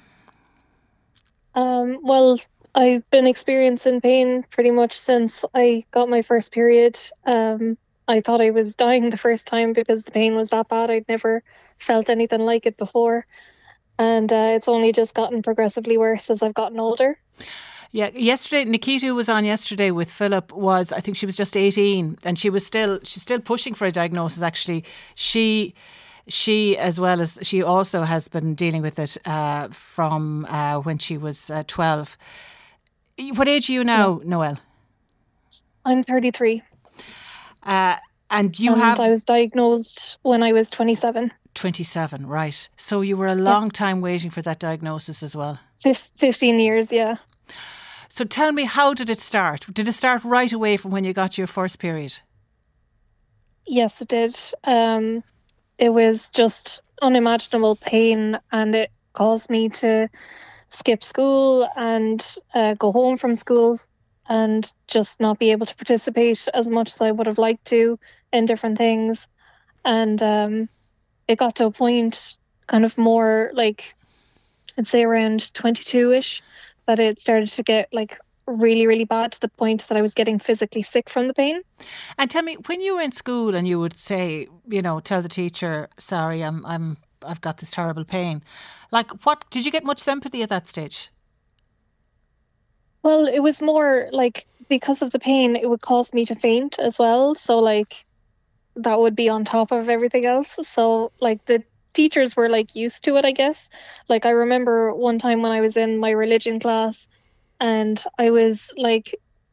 Um, well, I've been experiencing pain pretty much since I got my first period. Um, I thought I was dying the first time because the pain was that bad. I'd never felt anything like it before. And uh, it's only just gotten progressively worse as I've gotten older. Yeah, yesterday, Nikita, who was on yesterday with Philip, was, I think she was just eighteen, and she was still, she's still pushing for a diagnosis, actually. She, she as well as, she also has been dealing with it uh, from uh, when she was uh, twelve. What age are you now, yeah. Noelle? I'm thirty-three. Uh, and you and have... I was diagnosed when I was twenty-seven. twenty-seven, right. So you were a long yeah. time waiting for that diagnosis as well. Fif- fifteen years, yeah. So tell me, how did it start? Did it start right away from when you got your first period? Yes, it did. Um, it was just unimaginable pain, and it caused me to skip school and uh, go home from school and just not be able to participate as much as I would have liked to in different things. And um, it got to a point kind of more like, I'd say around twenty-two-ish, that it started to get like really, really bad to the point that I was getting physically sick from the pain. And tell me, when you were in school and you would say, you know, tell the teacher, sorry, I'm, I'm, I've got this terrible pain. Like, what, did you get much sympathy at that stage? Well, it was more like, because of the pain, it would cause me to faint as well. So like, that would be on top of everything else. So like the teachers were like used to it, I guess. Like I remember one time when I was in my religion class and I was like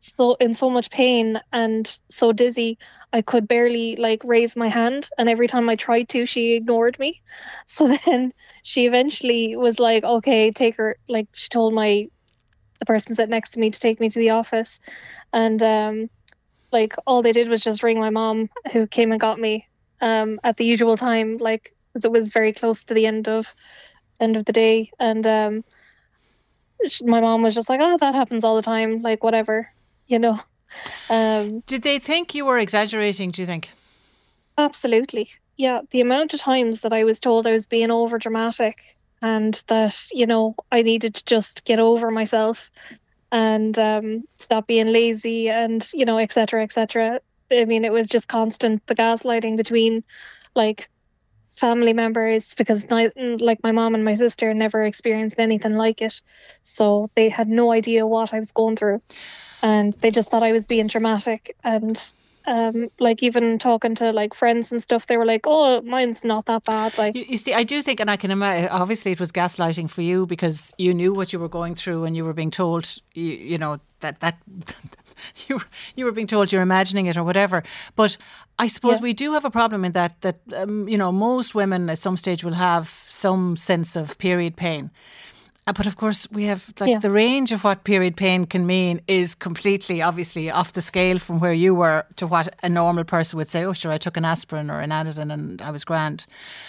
so in so much pain and so dizzy, I could barely like raise my hand, and every time I tried to, she ignored me. So then she eventually was like, okay, take her, like she told my the person sitting next to me to take me to the office, and um like all they did was just ring my mom, who came and got me um at the usual time, like it was very close to the end of end of the day, and um she, my mom was just like, oh, that happens all the time, like whatever, you know. Um, Did they think you were exaggerating, do you think? Absolutely. Yeah. The amount of times that I was told I was being over dramatic and that, you know, I needed to just get over myself and um, stop being lazy and, you know, et cetera, et cetera. I mean, it was just constant, the gaslighting between like family members, because ni- like my mom and my sister never experienced anything like it. So they had no idea what I was going through. And they just thought I was being dramatic. And um, like even talking to like friends and stuff, they were like, "Oh, mine's not that bad." Like, you, you see, I do think, and I can imagine, obviously it was gaslighting for you because you knew what you were going through, and you were being told, you, you know, that that you were, you were being told you're imagining it or whatever. But I suppose yeah. we do have a problem in that that um, you know, most women at some stage will have some sense of period pain. But of course, we have like yeah. the range of what period pain can mean is completely, obviously, off the scale from where you were to what a normal person would say. Oh, sure, I took an aspirin or an Anadin and I was grand.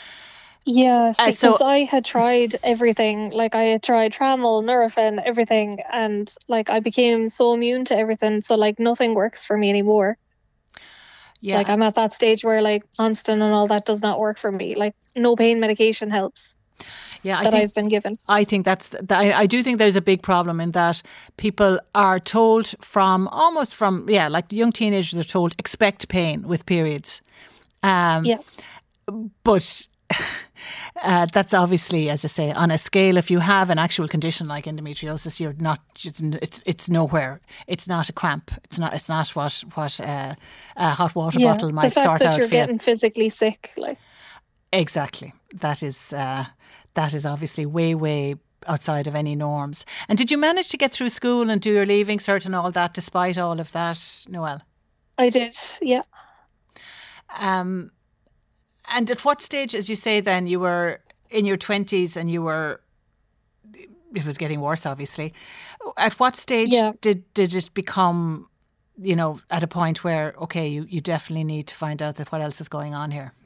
Yeah, uh, because so, I had tried everything. Like I had tried Tramadol, Nurofen, everything, and like I became so immune to everything. So like nothing works for me anymore. Yeah, like I'm at that stage where like Constant and all that does not work for me. Like no pain medication helps. Yeah, I that think, I've been given. I think that's. I, I do think there's a big problem in that people are told from almost from yeah, like young teenagers are told expect pain with periods. Um, yeah, but uh, that's obviously, as I say, on a scale. If you have an actual condition like endometriosis, you're not. It's it's, it's nowhere. It's not a cramp. It's not. It's not what what uh, a hot water yeah, bottle might the fact sort that out you're for you. Getting physically sick, like exactly. That is. Uh, That is obviously way, way outside of any norms. And did you manage to get through school and do your leaving cert and all that despite all of that, Noelle? I did, yeah. Um, and at what stage, as you say then, you were in your twenties and you were, it was getting worse obviously. At what stage yeah. did, did it become, you know, at a point where, okay, you, you definitely need to find out that what else is going on here?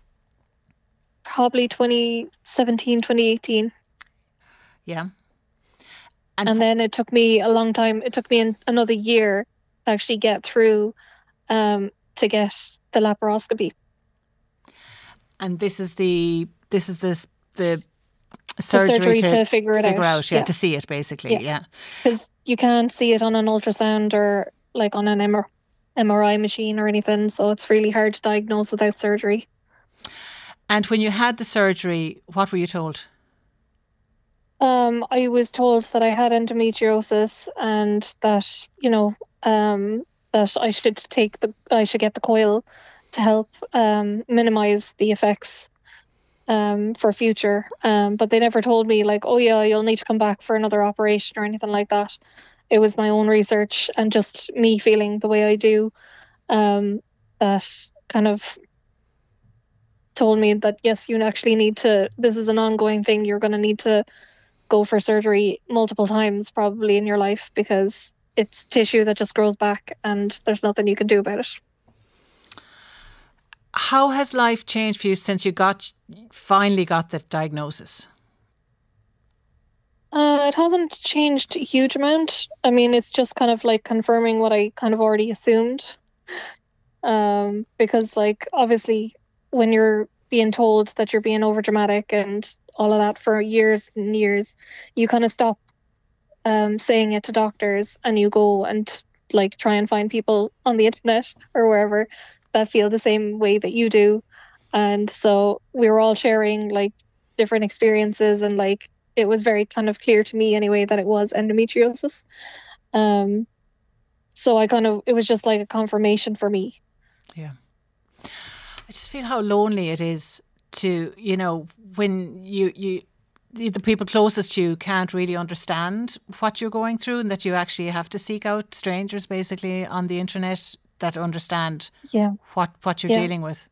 Probably twenty seventeen, twenty eighteen. Yeah. And, and then it took me a long time. It took me an, another year to actually get through um, to get the laparoscopy. And this is the this is the the surgery, the surgery to, to figure it figure out. out yeah, yeah, to see it basically. Yeah, because yeah. you can't see it on an ultrasound or like on an M R I machine or anything. So it's really hard to diagnose without surgery. And when you had the surgery, what were you told? Um, I was told that I had endometriosis and that, you know, um, that I should take the, I should get the coil to help um, minimize the effects um, for future. Um, but they never told me like, oh yeah, you'll need to come back for another operation or anything like that. It was my own research and just me feeling the way I do um, that kind of told me that yes, you actually need to, this is an ongoing thing, you're going to need to go for surgery multiple times probably in your life because it's tissue that just grows back and there's nothing you can do about it. How has life changed for you since you got finally got the diagnosis? Uh, it hasn't changed a huge amount. I mean, it's just kind of like confirming what I kind of already assumed. Um, because like obviously when you're being told that you're being overdramatic and all of that for years and years, you kind of stop um, saying it to doctors and you go and like try and find people on the internet or wherever that feel the same way that you do. And so we were all sharing like different experiences and like it was very kind of clear to me anyway that it was endometriosis. Um, so I kind of, it was just like a confirmation for me. Yeah. I just feel how lonely it is to, you know, when you, you the, the people closest to you can't really understand what you're going through, and that you actually have to seek out strangers basically on the internet that understand yeah. what, what you're yeah. dealing with.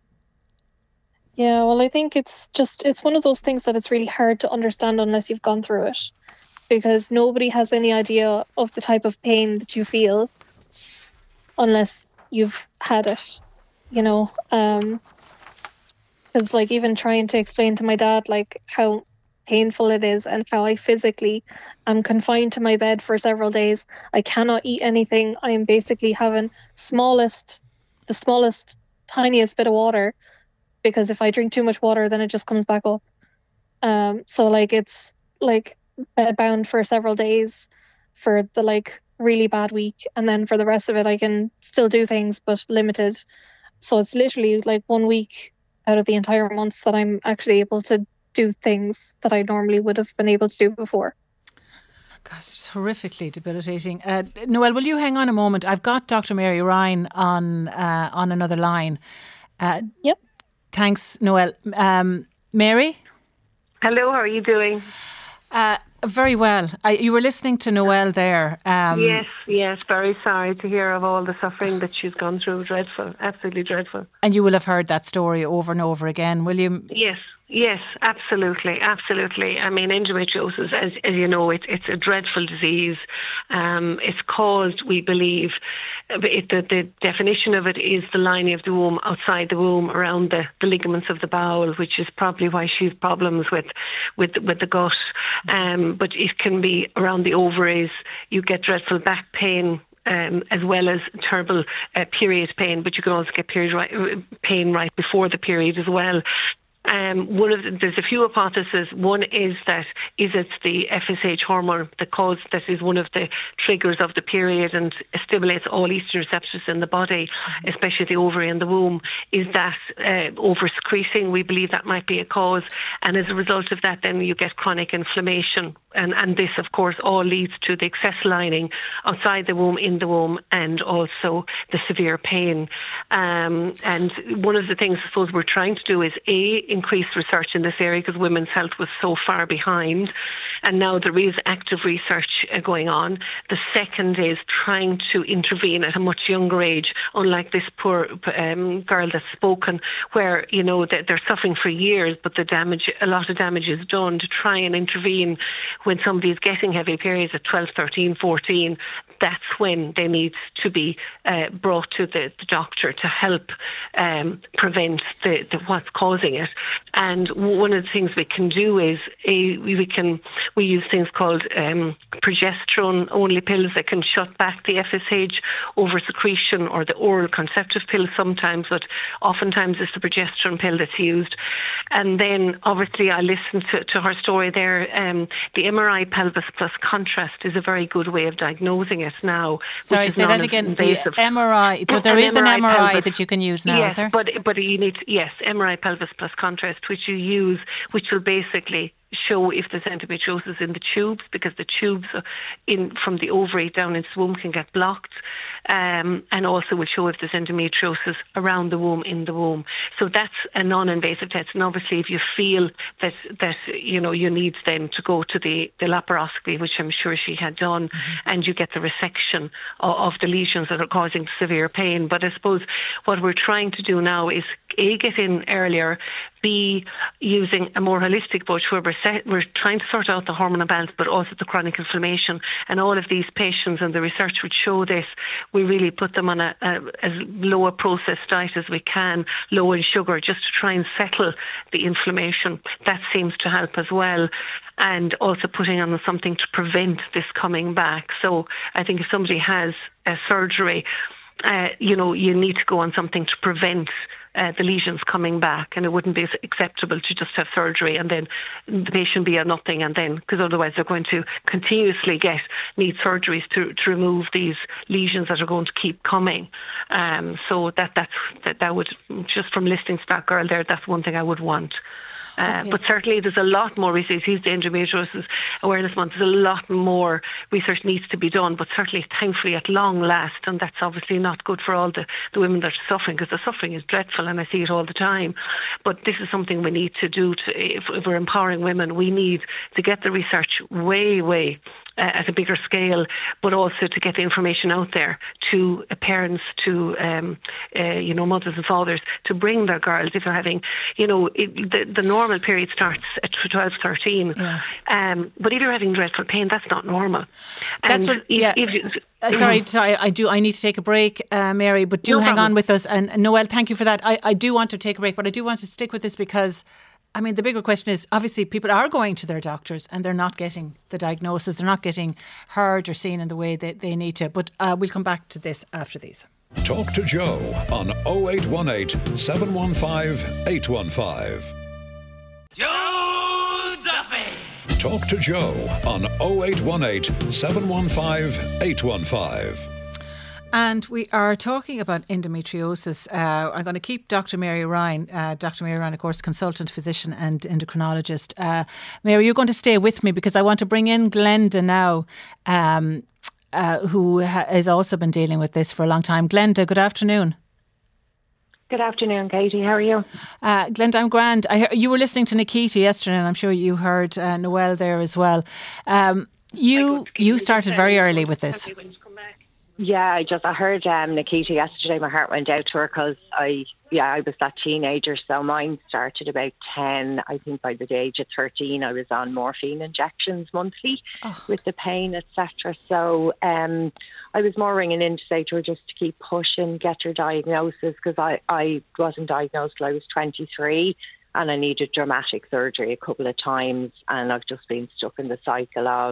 Yeah, well, I think it's just, it's one of those things that it's really hard to understand unless you've gone through it, because nobody has any idea of the type of pain that you feel unless you've had it, you know. Um, because like even trying to explain to my dad like how painful it is and how I physically am confined to my bed for several days. I cannot eat anything. I am basically having smallest, the smallest, tiniest bit of water, because if I drink too much water, then it just comes back up. Um, so like it's like bedbound for several days for the like really bad week, and then for the rest of it, I can still do things but limited. So it's literally like one week out of the entire month that I'm actually able to do things that I normally would have been able to do before. God, it's horrifically debilitating. Uh, Noelle, will you hang on a moment? I've got Doctor Mary Ryan on uh, on another line. Uh, yep. Thanks, Noelle. Um, Mary? Hello, how are you doing? Uh, very well. I, you were listening to Noelle there. Um, yes, yes. Very sorry to hear of all the suffering that she's gone through. Dreadful, absolutely dreadful. And you will have heard that story over and over again, will you? Yes. Yes, absolutely, absolutely. I mean, endometriosis, as, as you know, it, it's a dreadful disease. Um, it's caused, we believe, it, the, the definition of it is the lining of the womb, outside the womb, around the, the ligaments of the bowel, which is probably why she has problems with, with, with the gut. Um, but it can be around the ovaries. You get dreadful back pain, Um, as well as terrible uh, period pain, but you can also get period right, pain right before the period as well. Um, one of the, there's a few hypotheses. One is that is it the F S H hormone that cause that is one of the triggers of the period and stimulates all estrogen receptors in the body, mm-hmm. especially the ovary and the womb. Is that uh, over secreting? We believe that might be a cause, and as a result of that, then you get chronic inflammation, and and this, of course, all leads to the excess lining outside the womb, in the womb, and also the severe pain. Um, and one of the things I suppose we're trying to do is a increase research in this area, because women's health was so far behind, and now there is active research uh, going on. The second is trying to intervene at a much younger age, unlike this poor um, girl that's spoken, where you know that they're suffering for years, but the damage, a lot of damage is done. To try and intervene when somebody is getting heavy periods at twelve, thirteen, fourteen, that's when they need to be uh, brought to the, the doctor to help um, prevent the, the what's causing it. And one of the things we can do is a, we can we use things called um, progesterone only pills that can shut back the F S H over secretion, or the oral contraceptive pill sometimes, but oftentimes it's the progesterone pill that's used. And then obviously I listened to, to her story there. Um, the M R I pelvis plus contrast is a very good way of diagnosing it now. Sorry, say that again. The M R I. So there is an M R I that you can use now, yes, is there? but but you need to, yes, M R I pelvis plus contrast, which you use, which will basically show if there's endometriosis in the tubes, because the tubes in from the ovary down into the womb can get blocked, um, and also will show if there's endometriosis around the womb, in the womb. So that's a non-invasive test. And obviously, if you feel that that you know you need then to go to the, the laparoscopy, which I'm sure she had done, mm-hmm. and you get the resection of, of the lesions that are causing severe pain. But I suppose what we're trying to do now is A, get in earlier, B, using a more holistic approach where we're, set, we're trying to sort out the hormonal balance, but also the chronic inflammation. And all of these patients, and the research would show this, we really put them on a, a as low a processed diet as we can, low in sugar, just to try and settle the inflammation. That seems to help as well. And also putting on something to prevent this coming back. So I think if somebody has a surgery, uh, you know, you need to go on something to prevent Uh, the lesions coming back, and it wouldn't be acceptable to just have surgery and then the patient be on nothing, and then because otherwise they're going to continuously get need surgeries to, to remove these lesions that are going to keep coming. Um, so that that's that, that would, just from listening to that girl there, that's one thing I would want. Uh, okay. But certainly there's a lot more research. He's the Endometriosis Awareness Month. There's a lot more research needs to be done, but certainly, thankfully, at long last, and that's obviously not good for all the, the women that are suffering, because the suffering is dreadful normal, and I see it all the time. But this is something we need to do. To, if, if we're empowering women, we need to get the research way, way uh, at a bigger scale, but also to get the information out there to uh, parents, to um, uh, you know, mothers and fathers, to bring their girls if they're having, you know, it, the, the normal period starts at twelve, thirteen. Yeah. Um, but if you're having dreadful pain, that's not normal. That's and what, yeah. If, if you, Uh, sorry, sorry, I do. I need to take a break, uh, Mary, but do No hang problem. on with us. And, and Noelle, thank you for that. I, I do want to take a break, but I do want to stick with this because, I mean, the bigger question is, obviously, people are going to their doctors and they're not getting the diagnosis. They're not getting heard or seen in the way that they need to. But uh, we'll come back to this after these. Talk to Joe on oh eight one eight, seven one five, eight one five. Joe Duffy! Talk to Joe on oh eight one eight, seven one five, eight one five. And we are talking about endometriosis. Uh, I'm going to keep Doctor Mary Ryan, uh, Doctor Mary Ryan, of course, consultant physician and endocrinologist. Uh, Mary, you're going to stay with me because I want to bring in Glenda now, um, uh, who ha- has also been dealing with this for a long time. Glenda, good afternoon. Good afternoon, Katie. How are you? Uh, Glenda, I'm grand. I heard, you were listening to Nikita yesterday, and I'm sure you heard uh, Noelle there as well. Um, you you started very early with this. Yeah, I just I heard um, Nikita yesterday. My heart went out to her because I yeah I was that teenager. So mine started about ten. I think by the age of thirteen, I was on morphine injections monthly oh. with the pain, et cetera. So um, I was more ringing in to say to her just to keep pushing, get her diagnosis, because I I wasn't diagnosed till I was twenty-three, and I needed dramatic surgery a couple of times, and I've just been stuck in the cycle of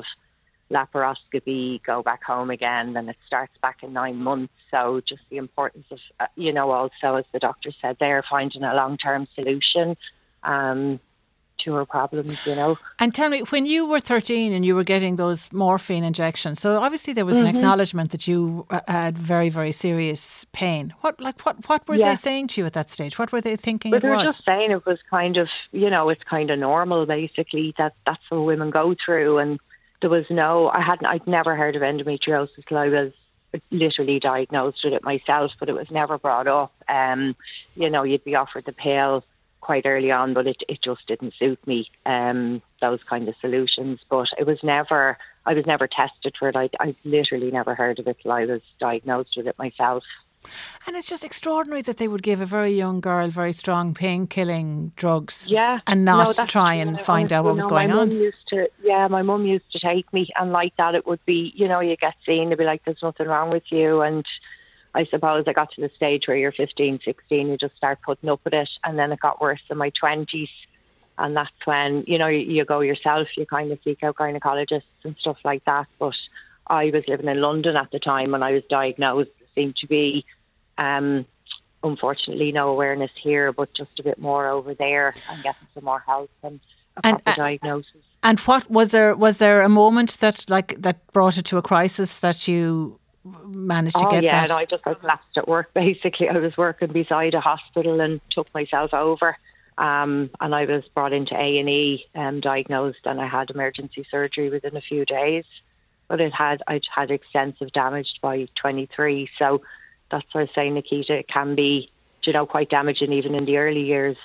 laparoscopy, go back home again, then it starts back in nine months. So just the importance of, uh, you know, also, as the doctor said there, finding a long-term solution um, to her problems, you know. And tell me, when you were thirteen and you were getting those morphine injections, so obviously there was mm-hmm. an acknowledgement that you had very, very serious pain. What, like, what, what were yeah. they saying to you at that stage? What were they thinking but it they were was? just saying it was kind of, you know, it's kind of normal, basically, that that's what women go through. And there was no, I hadn't, I'd never heard of endometriosis till I was literally diagnosed with it myself, but it was never brought up. Um, you know, you'd be offered the pill quite early on, but it, it just didn't suit me, um, those kind of solutions. But it was never, I was never tested for it. I, I literally never heard of it till I was diagnosed with it myself. And it's just extraordinary that they would give a very young girl very strong pain-killing drugs yeah. and not no, try and find out what you was know, going my on. Mum used to, yeah, my mum used to take me, and like that it would be, you know, you get seen, they'd be like, there's nothing wrong with you. And I suppose I got to the stage where you're fifteen, sixteen, you just start putting up with it. And then it got worse in my twenties. And that's when, you know, you, you go yourself, you kind of seek out gynecologists and stuff like that. But I was living in London at the time when I was diagnosed. There seemed to be, um, unfortunately, no awareness here, but just a bit more over there, and getting some more help and a and, proper uh, diagnosis. And what was there? Was there a moment that, like, that brought it to a crisis that you managed to oh, get yeah, that? no, I just I collapsed at work. Basically, I was working beside a hospital and took myself over. Um, and I was brought into A and E, um, diagnosed, and I had emergency surgery within a few days. But it had I'd had extensive damage by twenty-three, so that's what I was saying, Nikita. It can be, you know, quite damaging even in the early years.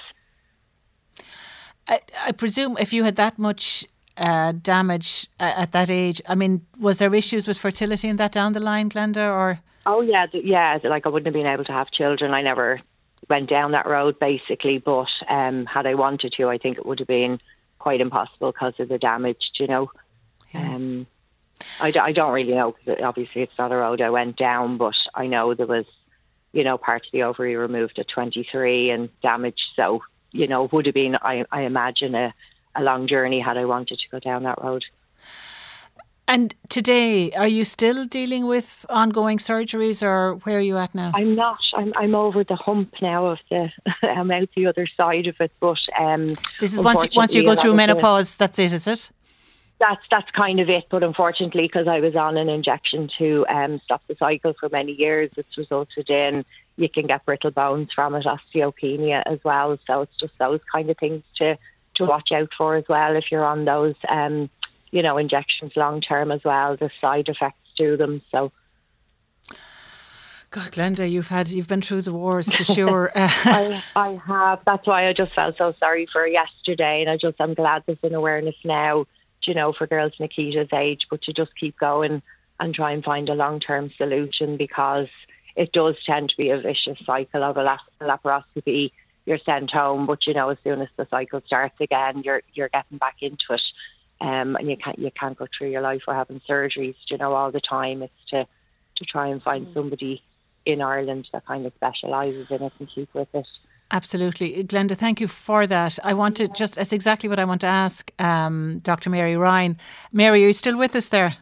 I, I presume if you had that much uh, damage uh, at that age, I mean, was there issues with fertility in that down the line, Glenda, or? Oh yeah, yeah. Like I wouldn't have been able to have children. I never went down that road, basically. But um, had I wanted to, I think it would have been quite impossible because of the damage. You know. Yeah. Um, I, I don't really know, because obviously it's not a road I went down, but I know there was, you know, part of the ovary removed at twenty-three and damaged. So, you know, it would have been, I, I imagine, a, a long journey had I wanted to go down that road. And today, are you still dealing with ongoing surgeries, or where are you at now? I'm not. I'm I'm over the hump now of the, I'm out the other side of it. But um, this is once you, once you go through menopause, that's it, is it? That's that's kind of it, but unfortunately, because I was on an injection to um, stop the cycle for many years, it's resulted in you can get brittle bones from it, osteopenia as well. So it's just those kind of things to, to watch out for as well if you're on those, um, you know, injections long term as well. The side effects to them. So. God, Glenda, you've had you've been through the wars for sure. I, I have. That's why I just felt so sorry for her yesterday, and I just I'm glad there's an awareness now, you know, for girls Nikita's age, but to just keep going and try and find a long-term solution, because it does tend to be a vicious cycle of a lap- laparoscopy. You're sent home, but you know, as soon as the cycle starts again, you're you're getting back into it, um, and you can't you can't go through your life or having surgeries, you know, all the time. It's to to try and find somebody in Ireland that kind of specialises in it and keep with it. Absolutely. Glenda, thank you for that. I want to just, that's exactly what I want to ask um, Doctor Mary Ryan. Mary, are you still with us there?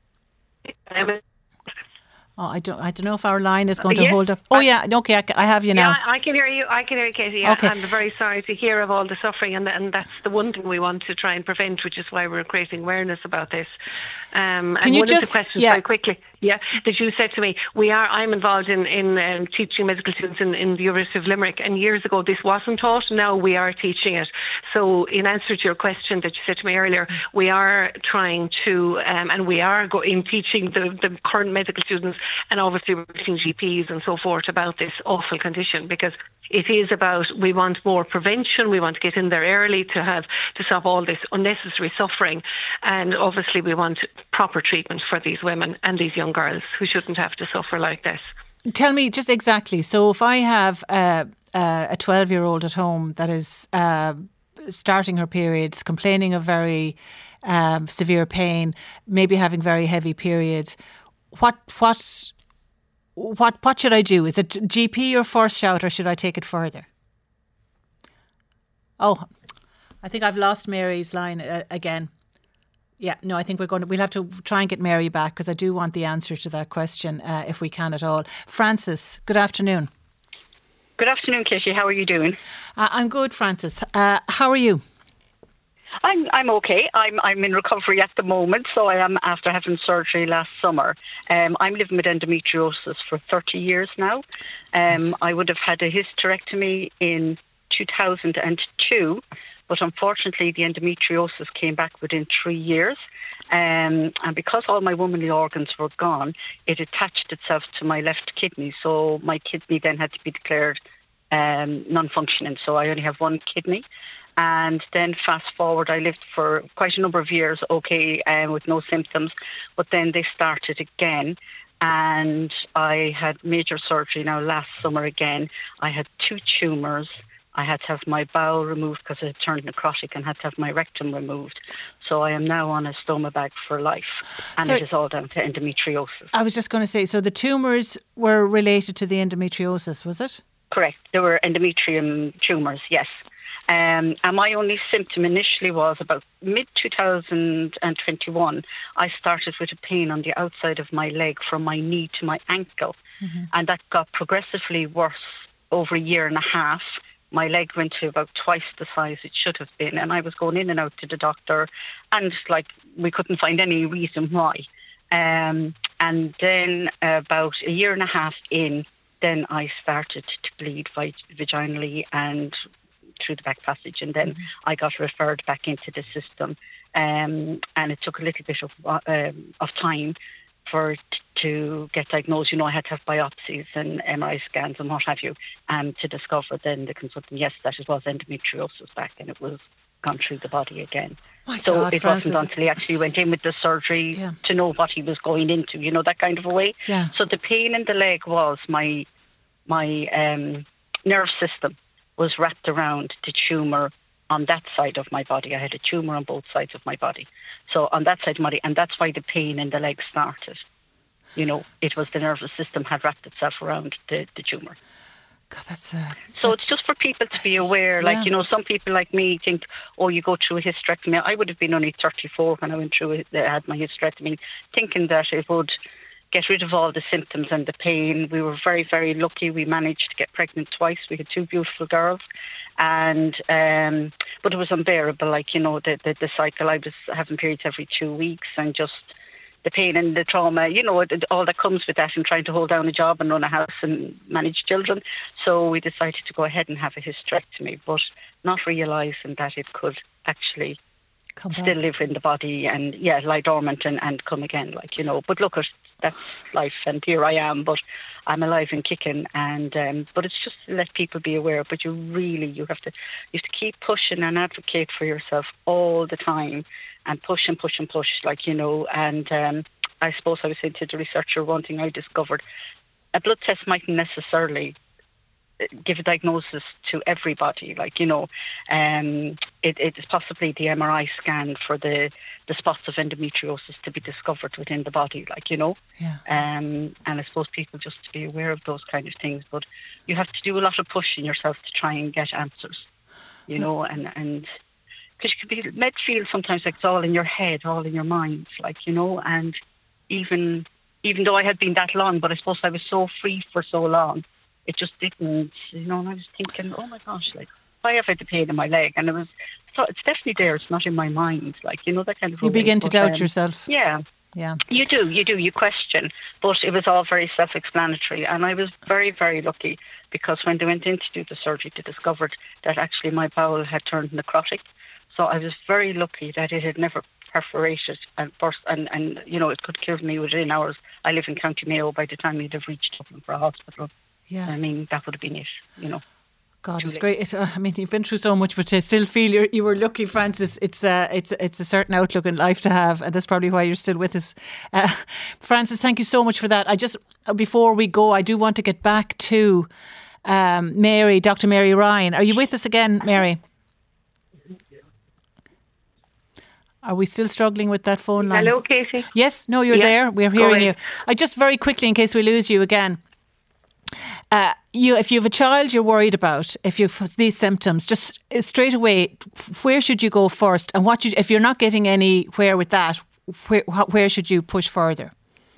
Oh, I don't. I don't know if our line is going to yes. hold up. Oh, yeah. Okay, I, I have you now. Yeah, I can hear you. I can hear you, Katie. Yeah, okay. I'm very sorry to hear of all the suffering, and and that's the one thing we want to try and prevent, which is why we're creating awareness about this. Um, can and you one just, of the questions yeah. very quickly, yeah, that you said to me, we are. I'm involved in in um, teaching medical students in, in the University of Limerick, and years ago this wasn't taught. Now we are teaching it. So, in answer to your question that you said to me earlier, we are trying to, um, and we are go- in teaching the the current medical students, and obviously we're teaching G Ps and so forth about this awful condition, because it is about, we want more prevention, we want to get in there early to have to stop all this unnecessary suffering, and obviously we want proper treatment for these women and these young girls who shouldn't have to suffer like this. Tell me just exactly, so if I have uh, uh, a twelve year old at home that is uh, starting her periods, complaining of very um, severe pain, maybe having very heavy period, what what What what should I do? Is it G P or first shout, or should I take it further? Oh, I think I've lost Mary's line uh, again. Yeah, no, I think we're going to, we'll have to try and get Mary back, because I do want the answer to that question uh, if we can at all. Frances, good afternoon. Good afternoon, Katie. How are you doing? Uh, I'm good, Frances. Uh, how are you? I'm I'm okay. I'm I'm in recovery at the moment, so I am after having surgery last summer. Um, I'm living with endometriosis for thirty years now. Um, I would have had a hysterectomy in two thousand two, but unfortunately the endometriosis came back within three years. Um, and because all my womanly organs were gone, it attached itself to my left kidney. So my kidney then had to be declared um, non-functioning. So I only have one kidney. And then fast forward, I lived for quite a number of years, okay, um, with no symptoms. But then they started again. And I had major surgery now last summer again. I had two tumours. I had to have my bowel removed because it had turned necrotic, and had to have my rectum removed. So I am now on a stoma bag for life. And so it is all down to endometriosis. I was just going to say, so the tumours were related to the endometriosis, was it? Correct. There were endometrium tumours, yes. Um, and my only symptom initially was about mid twenty twenty-one, I started with a pain on the outside of my leg from my knee to my ankle. Mm-hmm. And that got progressively worse over a year and a half. My leg went to about twice the size it should have been. And I was going in and out to the doctor, and like we couldn't find any reason why. Um, and then about a year and a half in, then I started to bleed vag- vaginally and through the back passage, and then mm-hmm. I got referred back into the system, um, and it took a little bit of um, of time for it to get diagnosed. You know, I had to have biopsies and M R I scans and what have you, um, to discover then the consultant, yes, that it was endometriosis back, and it was gone through the body again. My so God, it Frances. wasn't until he actually went in with the surgery yeah. to know what he was going into, you know, that kind of a way. Yeah. So the pain in the leg was my my um, nerve system was wrapped around the tumour on that side of my body. I had a tumour on both sides of my body. So on that side of my body, and that's why the pain in the leg started. You know, it was the nervous system had wrapped itself around the, the tumour. God, that's... Uh, so that's... it's just for people to be aware. Like, yeah. you know, some people like me think, oh, you go through a hysterectomy. I would have been only thirty-four when I went through it, I had my hysterectomy, thinking that it would get rid of all the symptoms and the pain. We were very, very lucky. We managed to get pregnant twice. We had two beautiful girls. And um, but it was unbearable, like, you know, the, the, the cycle. I was having periods every two weeks and just the pain and the trauma, you know, all that comes with that, and trying to hold down a job and run a house and manage children. So we decided to go ahead and have a hysterectomy, but not realising that it could actually still live in the body and, yeah, lie dormant and, and come again, like, you know. But look, that's life, and here I am, but I'm alive and kicking. And um, but it's just to let people be aware. But you really, you have to, you have to keep pushing and advocate for yourself all the time, and push and push and push, like, you know. And um, I suppose I was saying to the researcher, one thing I discovered, a blood test mightn't necessarily give a diagnosis to everybody, like, you know. Um, it, it is possibly the M R I scan for the, the spots of endometriosis to be discovered within the body, like, you know. Yeah. Um, and I suppose people just to be aware of those kind of things, but you have to do a lot of pushing yourself to try and get answers, you know, and, and because you could be med feel sometimes like it's all in your head, all in your mind, like, you know. And even even though I had been that long, but I suppose I was so free for so long, it just didn't, you know. And I was thinking, oh my gosh, like, why have I had the pain in my leg? And it was, so it's definitely there. It's not in my mind, like, you know, that kind of. You begin way. to But, doubt um, yourself. Yeah. Yeah. You do, you do, you question. But it was all very self-explanatory. And I was very, very lucky, because when they went in to do the surgery, they discovered that actually my bowel had turned necrotic. So I was very lucky that it had never perforated and burst, and, and you know, it could kill me within hours. I live in County Mayo. By the time you'd have reached Dublin for a hospital, yeah, I mean, that would have been it, you know. God, it's great. It, uh, I mean, you've been through so much, but to still feel you're, you were lucky, Frances. It's uh, it's it's a certain outlook in life to have, and that's probably why you're still with us. Uh, Frances, thank you so much for that. I just, before we go, I do want to get back to um, Mary, Doctor Mary Ryan. Are you with us again, Mary? Are we still struggling with that phone line? Hello, Katie. Yes, no, you're yeah. there. We're hearing you. I just very quickly, in case we lose you again. Uh, you, if you have a child you're worried about, if you have these symptoms, just straight away, where should you go first? And what you, if you're not getting anywhere with that, where, where should you push further?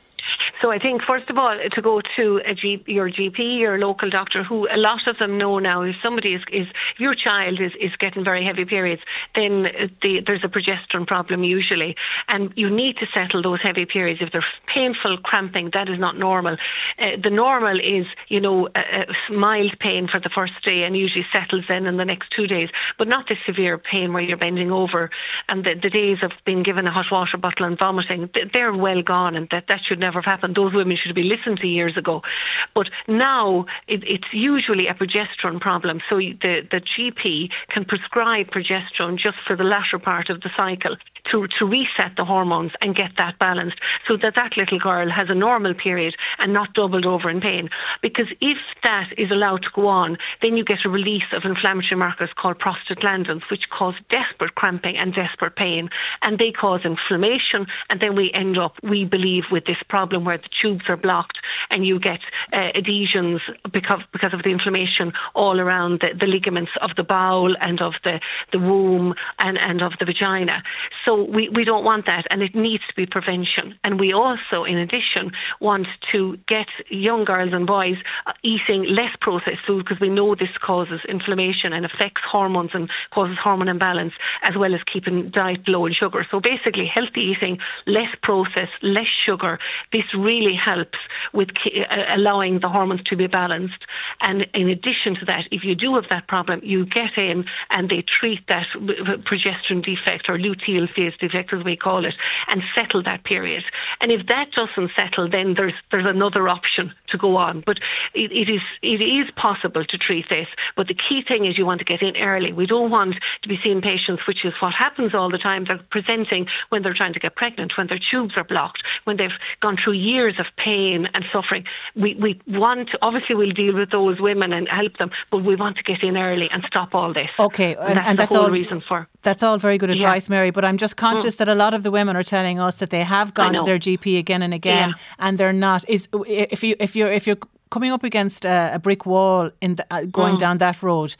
So I think, first of all, to go to a G, your G P, your local doctor, who a lot of them know now, if somebody is, is if your child is, is getting very heavy periods, then the, there's a progesterone problem usually, and you need to settle those heavy periods. If they're painful, cramping, that is not normal. Uh, the normal is, you know, a, a mild pain for the first day and usually settles in in the next two days, but not this severe pain where you're bending over. And the, the days of being given a hot water bottle and vomiting, they're well gone, and that, that should never have happened. Those women should be listened to years ago. But now it, it's usually a progesterone problem. So the, the G P can prescribe progesterone just for the latter part of the cycle to, to reset the hormones and get that balanced, so that that little girl has a normal period and not doubled over in pain. Because if that is allowed to go on, then you get a release of inflammatory markers called prostaglandins, which cause desperate cramping and desperate pain. And they cause inflammation. And then we end up, we believe, with this problem where the tubes are blocked and you get uh, adhesions because because of the inflammation all around the, the ligaments of the bowel and of the, the womb and, and of the vagina. So we, we don't want that, and it needs to be prevention. And we also, in addition, want to get young girls and boys eating less processed food, because we know this causes inflammation and affects hormones and causes hormone imbalance, as well as keeping diet low in sugar. So basically, healthy eating, less processed, less sugar. This really helps with allowing the hormones to be balanced. And in addition to that, if you do have that problem, you get in and they treat that progesterone defect, or luteal phase defect as we call it, and settle that period. And if that doesn't settle, then there's there's another option to go on. But it, it is it is possible to treat this. But the key thing is you want to get in early. We don't want to be seeing patients, which is what happens all the time. They're presenting when they're trying to get pregnant, when their tubes are blocked, when they've gone through years of pain and suffering. We we want to, obviously we'll deal with those women and help them, but we want to get in early and stop all this. Okay, and, and that's, and the that's whole all reason for. That's all very good advice, yeah. Mary. But I'm just conscious mm. that a lot of the women are telling us that they have gone to their G P again and again, yeah. and they're not. Is if you if you're if you're coming up against a, a brick wall in the, uh, going mm. down that road,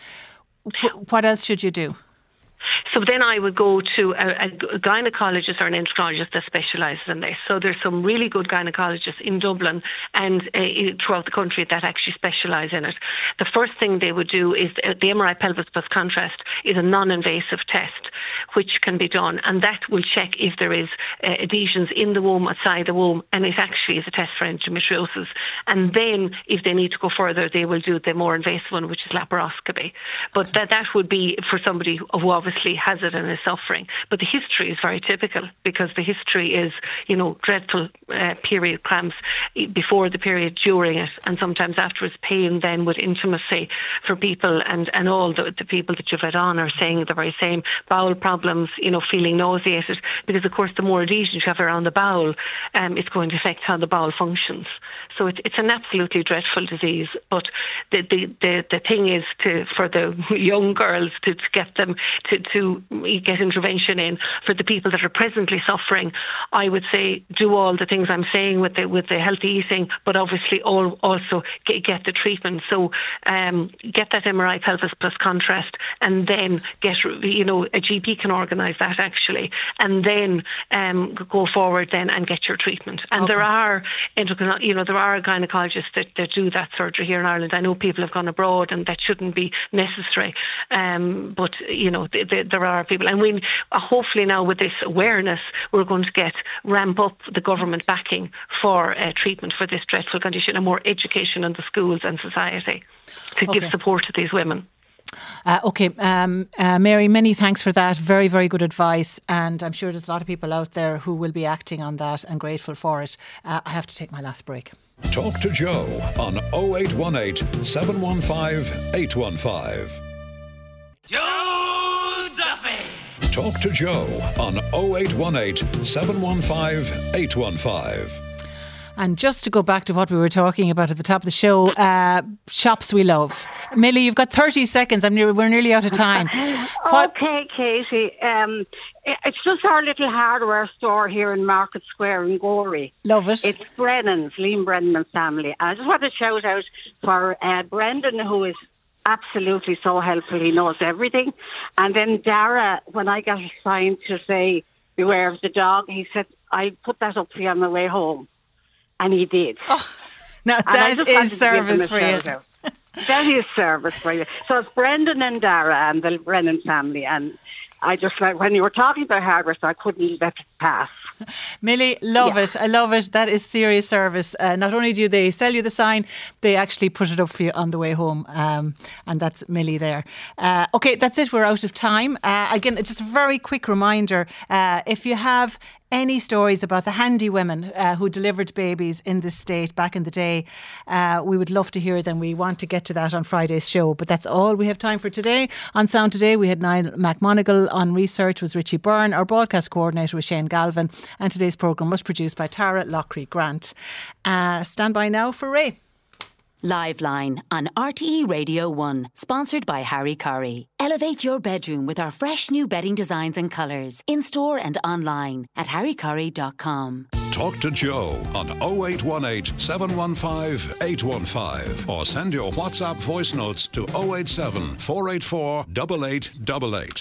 wh- what else should you do? So then I would go to a, a gynecologist or an endocrinologist that specialises in this. So there's some really good gynecologists in Dublin and uh, throughout the country that actually specialise in it. The first thing they would do is the, the M R I pelvis plus contrast is a non-invasive test which can be done, and that will check if there is uh, adhesions in the womb, outside the womb, and it actually is a test for endometriosis. And then if they need to go further, they will do the more invasive one, which is laparoscopy. But that, that would be for somebody who obviously has it and is suffering. But the history is very typical, because the history is, you know, dreadful uh, period cramps before the period, during it, and sometimes afterwards, pain then with intimacy for people, and, and all the, the people that you've read on are saying the very same. Bowel problems, you know, feeling nauseated, because of course the more adhesion you have around the bowel, um, it's going to affect how the bowel functions. So it, it's an absolutely dreadful disease. But the, the, the, the thing is to for the young girls to, to get them to, to get intervention in. For the people that are presently suffering, I would say do all the things I'm saying with the with the healthy eating, but obviously all, also get, get the treatment. So um, get that M R I pelvis plus contrast, and then get, you know, a G P can organise that actually, and then um, go forward then and get your treatment. And okay. there are endocrino- you know there are gynecologists that, that do that surgery here in Ireland. I know people have gone abroad, and that shouldn't be necessary. Um, but you know th- th- there are people, and we uh, hopefully now with this awareness, we're going to get ramp up the government backing for uh, treatment for this dreadful condition, and more education in the schools and society to okay. give support to these women. Uh, okay, um, uh, Mary, many thanks for that. Very, very good advice, and I'm sure there's a lot of people out there who will be acting on that and grateful for it. Uh, I have to take my last break. Talk to Joe on oh eight one eight, seven one five, eight one five. Joe Duffy! Talk to Joe on oh eight one eight, seven one five, eight one five. And just to go back to what we were talking about at the top of the show, uh, shops we love. Millie, you've got thirty seconds. I'm near, we're nearly out of time. What? Okay, Katie. Um, it's just our little hardware store here in Market Square in Gorey. Love it. It's Brennan's, Liam Brennan and family. And I just want to shout out for uh, Brendan, who is absolutely so helpful. He knows everything. And then Dara, when I got a sign to say, beware of the dog, he said, I put that up for you on the way home. And he did. Oh, now that is service for you. That is service for you. So it's Brendan and Dara and the Brennan family. And I just, like, when you were talking about hardware, so I couldn't let it pass. Millie, love yeah. it. I love it. That is serious service. Uh, not only do they sell you the sign, they actually put it up for you on the way home. Um, and that's Millie there. Uh, okay, that's it. We're out of time. Uh, again, just a very quick reminder. Uh, if you have any stories about the handy women uh, who delivered babies in this state back in the day, uh, we would love to hear them. We want to get to that on Friday's show. But that's all we have time for today. On Sound Today, we had Niall McMonigal. On research was Richie Byrne. Our broadcast coordinator was Shane Galvin. And today's programme was produced by Tara Lockery Grant. Uh, stand by now for Ray. Live Line on R T E Radio one, sponsored by Harry Curry. Elevate your bedroom with our fresh new bedding designs and colours, in store and online at harry curry dot com. Talk to Joe on oh eight one eight, seven one five, eight one five or send your WhatsApp voice notes to oh eight seven, four eight four, eight eight eight eight.